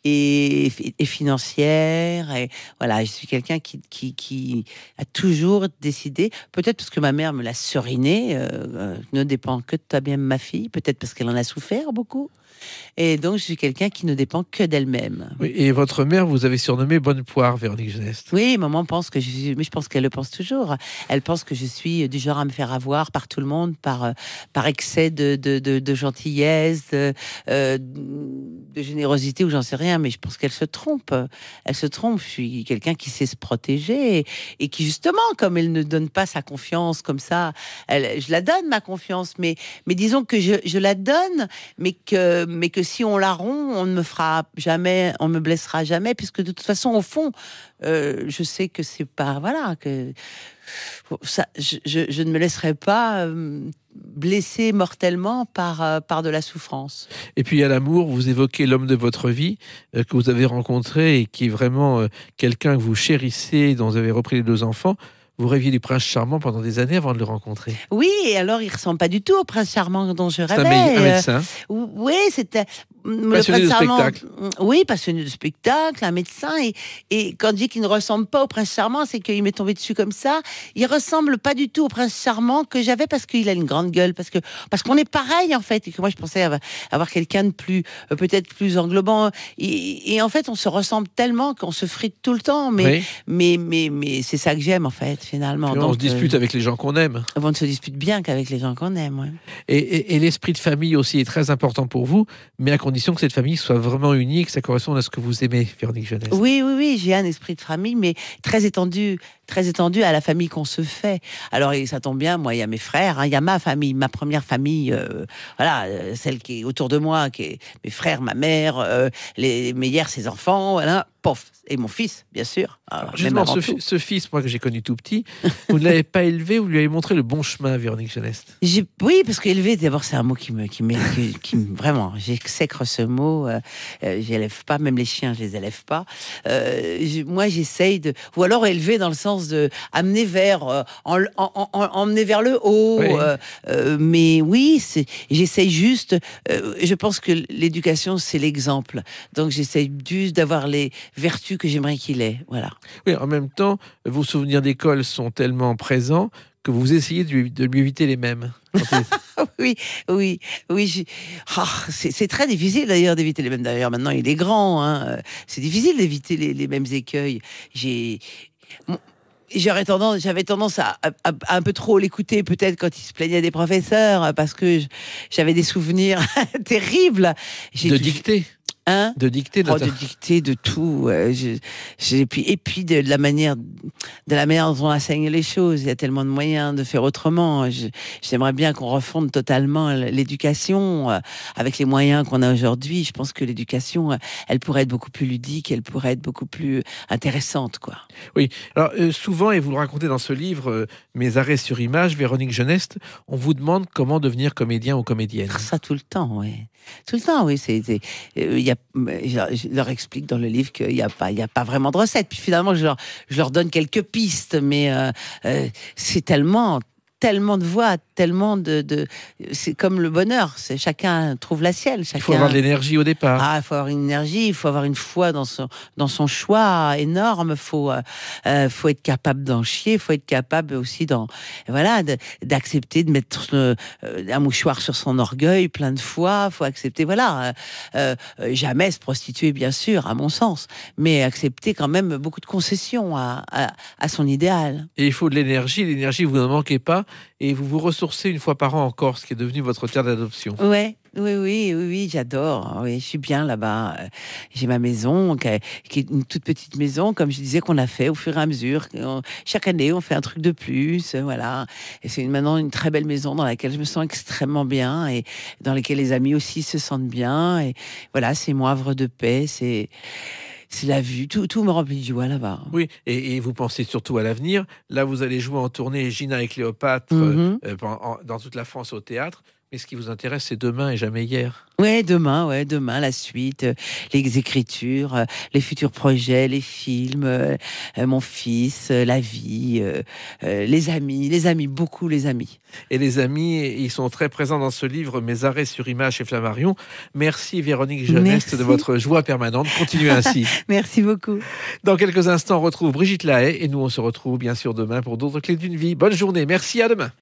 [SPEAKER 3] et, et financière. Et voilà, je suis quelqu'un qui, qui, qui a toujours décidé, peut-être parce que ma mère me l'a serinée, euh, euh, ne dépend que de toi-même, ma fille, peut-être parce qu'elle en a souffert beaucoup. Et donc, je suis quelqu'un qui ne dépend que d'elle-même.
[SPEAKER 2] Oui, et votre mère, vous avez surnommé Bonne Poire, Véronique Geneste.
[SPEAKER 3] Oui, maman pense que je suis, mais je pense qu'elle le pense toujours. Elle pense que je suis du genre à me faire avoir par tout le monde, par, par excès de, de, de, de gentillesse, de, euh, de générosité ou j'en sais rien, mais je pense qu'elle se trompe. Elle se trompe. Je suis quelqu'un qui sait se protéger et, et qui, justement, comme elle ne donne pas sa confiance comme ça, elle, je la donne, ma confiance, mais, mais disons que je, je la donne, mais que, mais que si on la rompt, on ne me fera jamais, on me blessera jamais, puisque de toute façon, au fond, euh, je sais que c'est pas, voilà, que ça, je, je, je ne me laisserai pas euh, blesser mortellement par, euh, par de la souffrance.
[SPEAKER 2] Et puis à l'amour, vous évoquez l'homme de votre vie euh, que vous avez rencontré et qui est vraiment euh, quelqu'un que vous chérissez, dont vous avez repris les deux enfants. Vous rêviez du prince charmant pendant des années avant de le rencontrer.
[SPEAKER 3] Oui, et alors il ressemble pas du tout au prince charmant dont je rêvais.
[SPEAKER 2] C'est un, un médecin.
[SPEAKER 3] Euh, oui, c'était
[SPEAKER 2] passionné
[SPEAKER 3] le prince
[SPEAKER 2] de
[SPEAKER 3] charmant.
[SPEAKER 2] Spectacle.
[SPEAKER 3] Oui, passionné de spectacle, un médecin. Et, et quand je dis qu'il ne ressemble pas au prince charmant, c'est qu'il m'est tombé dessus comme ça. Il ressemble pas du tout au prince charmant que j'avais parce qu'il a une grande gueule, parce que parce qu'on est pareil en fait, et que moi je pensais avoir, avoir quelqu'un de plus, euh, peut-être plus englobant. Et, et en fait, on se ressemble tellement qu'on se frite tout le temps. Mais
[SPEAKER 2] Oui.
[SPEAKER 3] mais mais mais c'est ça que j'aime en fait finalement.
[SPEAKER 2] Puis
[SPEAKER 3] Donc,
[SPEAKER 2] on se dispute
[SPEAKER 3] euh,
[SPEAKER 2] avec les gens qu'on aime.
[SPEAKER 3] on ne se dispute bien qu'avec les gens qu'on aime. Ouais.
[SPEAKER 2] Et, et, et l'esprit de famille aussi est très important pour vous, mais à condition que cette famille soit vraiment unie, que ça corresponde à ce que vous aimez, Véronique Geneste.
[SPEAKER 3] Oui, oui, oui, j'ai un esprit de famille, mais très étendu, très étendu à la famille qu'on se fait. Alors, et ça tombe bien, moi, il y a mes frères, hein, il y a ma famille, ma première famille, euh, voilà, euh, celle qui est autour de moi, qui est mes frères, ma mère, euh, les meilleurs, ses enfants, voilà, pof, et mon fils, bien sûr. Alors,
[SPEAKER 2] Alors, justement, ce, fi- ce fils, moi que j'ai connu tout petit, vous ne l'avez pas élevé, vous lui avez montré le bon chemin, Véronique Geneste.
[SPEAKER 3] J'ai, oui, parce qu'élever, d'abord, c'est un mot qui me, qui me, qui, qui me- vraiment, j'exècre ce mot. Euh, euh, j'élève pas, même les chiens, je les élève pas. Euh, j'ai- moi, j'essaye de, ou alors élever dans le sens de amener vers, euh, en, en, en- en- emmener vers le haut.
[SPEAKER 2] Oui.
[SPEAKER 3] euh, euh, mais oui, c'est, j'essaye juste. Euh, je pense que l'éducation, c'est l'exemple. Donc, j'essaye juste d'avoir les vertus que j'aimerais qu'il ait. Voilà.
[SPEAKER 2] Oui, en même temps, vos souvenirs d'école sont tellement présents que vous essayez de lui, de lui éviter les mêmes. Quand il-
[SPEAKER 3] Oui, oui, oui. j'ai- Ah, c'est c'est très difficile d'ailleurs d'éviter les mêmes. D'ailleurs, maintenant il est grand. Hein. euh, C'est difficile d'éviter les, les mêmes écueils. J'ai. Mon- J'aurais tendance, j'avais tendance à, à- à un peu trop l'écouter peut-être quand il se plaignait des professeurs parce que je- j'avais des souvenirs terribles. J'ai
[SPEAKER 2] de
[SPEAKER 3] tout-
[SPEAKER 2] dicter.
[SPEAKER 3] Hein
[SPEAKER 2] De dicter.
[SPEAKER 3] Oh, de
[SPEAKER 2] notamment.
[SPEAKER 3] dicter de tout. euh, je- j'ai- puis, et puis de, la manière, de la manière dont on enseigne les choses. Il y a tellement de moyens de faire autrement. Je- J'aimerais bien qu'on refonde totalement l'éducation euh, avec les moyens qu'on a aujourd'hui. Je pense que l'éducation, euh, elle pourrait être beaucoup plus ludique, elle pourrait être beaucoup plus intéressante, quoi.
[SPEAKER 2] Oui, alors euh, souvent, et vous le racontez dans ce livre, euh, Mes arrêts sur image, Véronique Geneste, on vous demande comment devenir comédien ou comédienne.
[SPEAKER 3] Ça tout le temps, oui. Tout le temps, oui. C'est, c'est- euh, il y a, je, je leur explique dans le livre qu'il n'y a pas, il y a pas vraiment de recette. Puis finalement, je leur, je leur donne quelques pistes, mais euh, euh, c'est tellement, tellement de voix, tellement de, de c'est comme le bonheur. C'est chacun trouve la sienne. Chacun...
[SPEAKER 2] Il faut avoir de l'énergie au départ.
[SPEAKER 3] Ah, il faut avoir une énergie, il faut avoir une foi dans son, dans son choix énorme. Il faut, euh, euh, faut être capable d'en chier. Il faut être capable aussi d'en, voilà, de- d'accepter de mettre euh, un mouchoir sur son orgueil plein de fois. Il faut accepter, voilà, euh, euh, jamais se prostituer, bien sûr, à mon sens, mais accepter quand même beaucoup de concessions à, à, à son idéal.
[SPEAKER 2] Et il faut de l'énergie. L'énergie, vous n'en manquez pas. Et vous vous ressourcez une fois par an en Corse, qui est devenue votre terre d'adoption.
[SPEAKER 3] Ouais. Oui, oui, oui, oui, j'adore. Oui, je suis bien là-bas. Euh, J'ai ma maison, qui est, qui est une toute petite maison, comme je disais, qu'on a fait au fur et à mesure. On- chaque année, on fait un truc de plus, euh, voilà. Et c'est une- maintenant une très belle maison dans laquelle je me sens extrêmement bien et dans laquelle les amis aussi se sentent bien. Et voilà, c'est mon havre de paix, c'est c'est la vue. Tout, tout me remplit de joie là-bas.
[SPEAKER 2] Oui, et, et vous pensez surtout à l'avenir. Là, vous allez jouer en tournée Gina et Cléopâtre
[SPEAKER 3] Mhm.
[SPEAKER 2] euh, en- en- dans toute la France au théâtre. Mais ce qui vous intéresse, c'est demain et jamais hier.
[SPEAKER 3] Ouais, demain, ouais, demain, la suite, euh, les écritures, euh, les futurs projets, les films, euh, euh, mon fils, euh, la vie, euh, euh, les amis, les amis, beaucoup les amis.
[SPEAKER 2] Et les amis, ils sont très présents dans ce livre, Mes arrêts sur image chez Flammarion. Merci Véronique Geneste
[SPEAKER 3] Merci.
[SPEAKER 2] de votre joie permanente. Continuez ainsi.
[SPEAKER 3] Merci beaucoup.
[SPEAKER 2] Dans quelques instants, on retrouve Brigitte Lahaye et nous, on se retrouve bien sûr demain pour d'autres clés d'une vie. Bonne journée. Merci, à demain.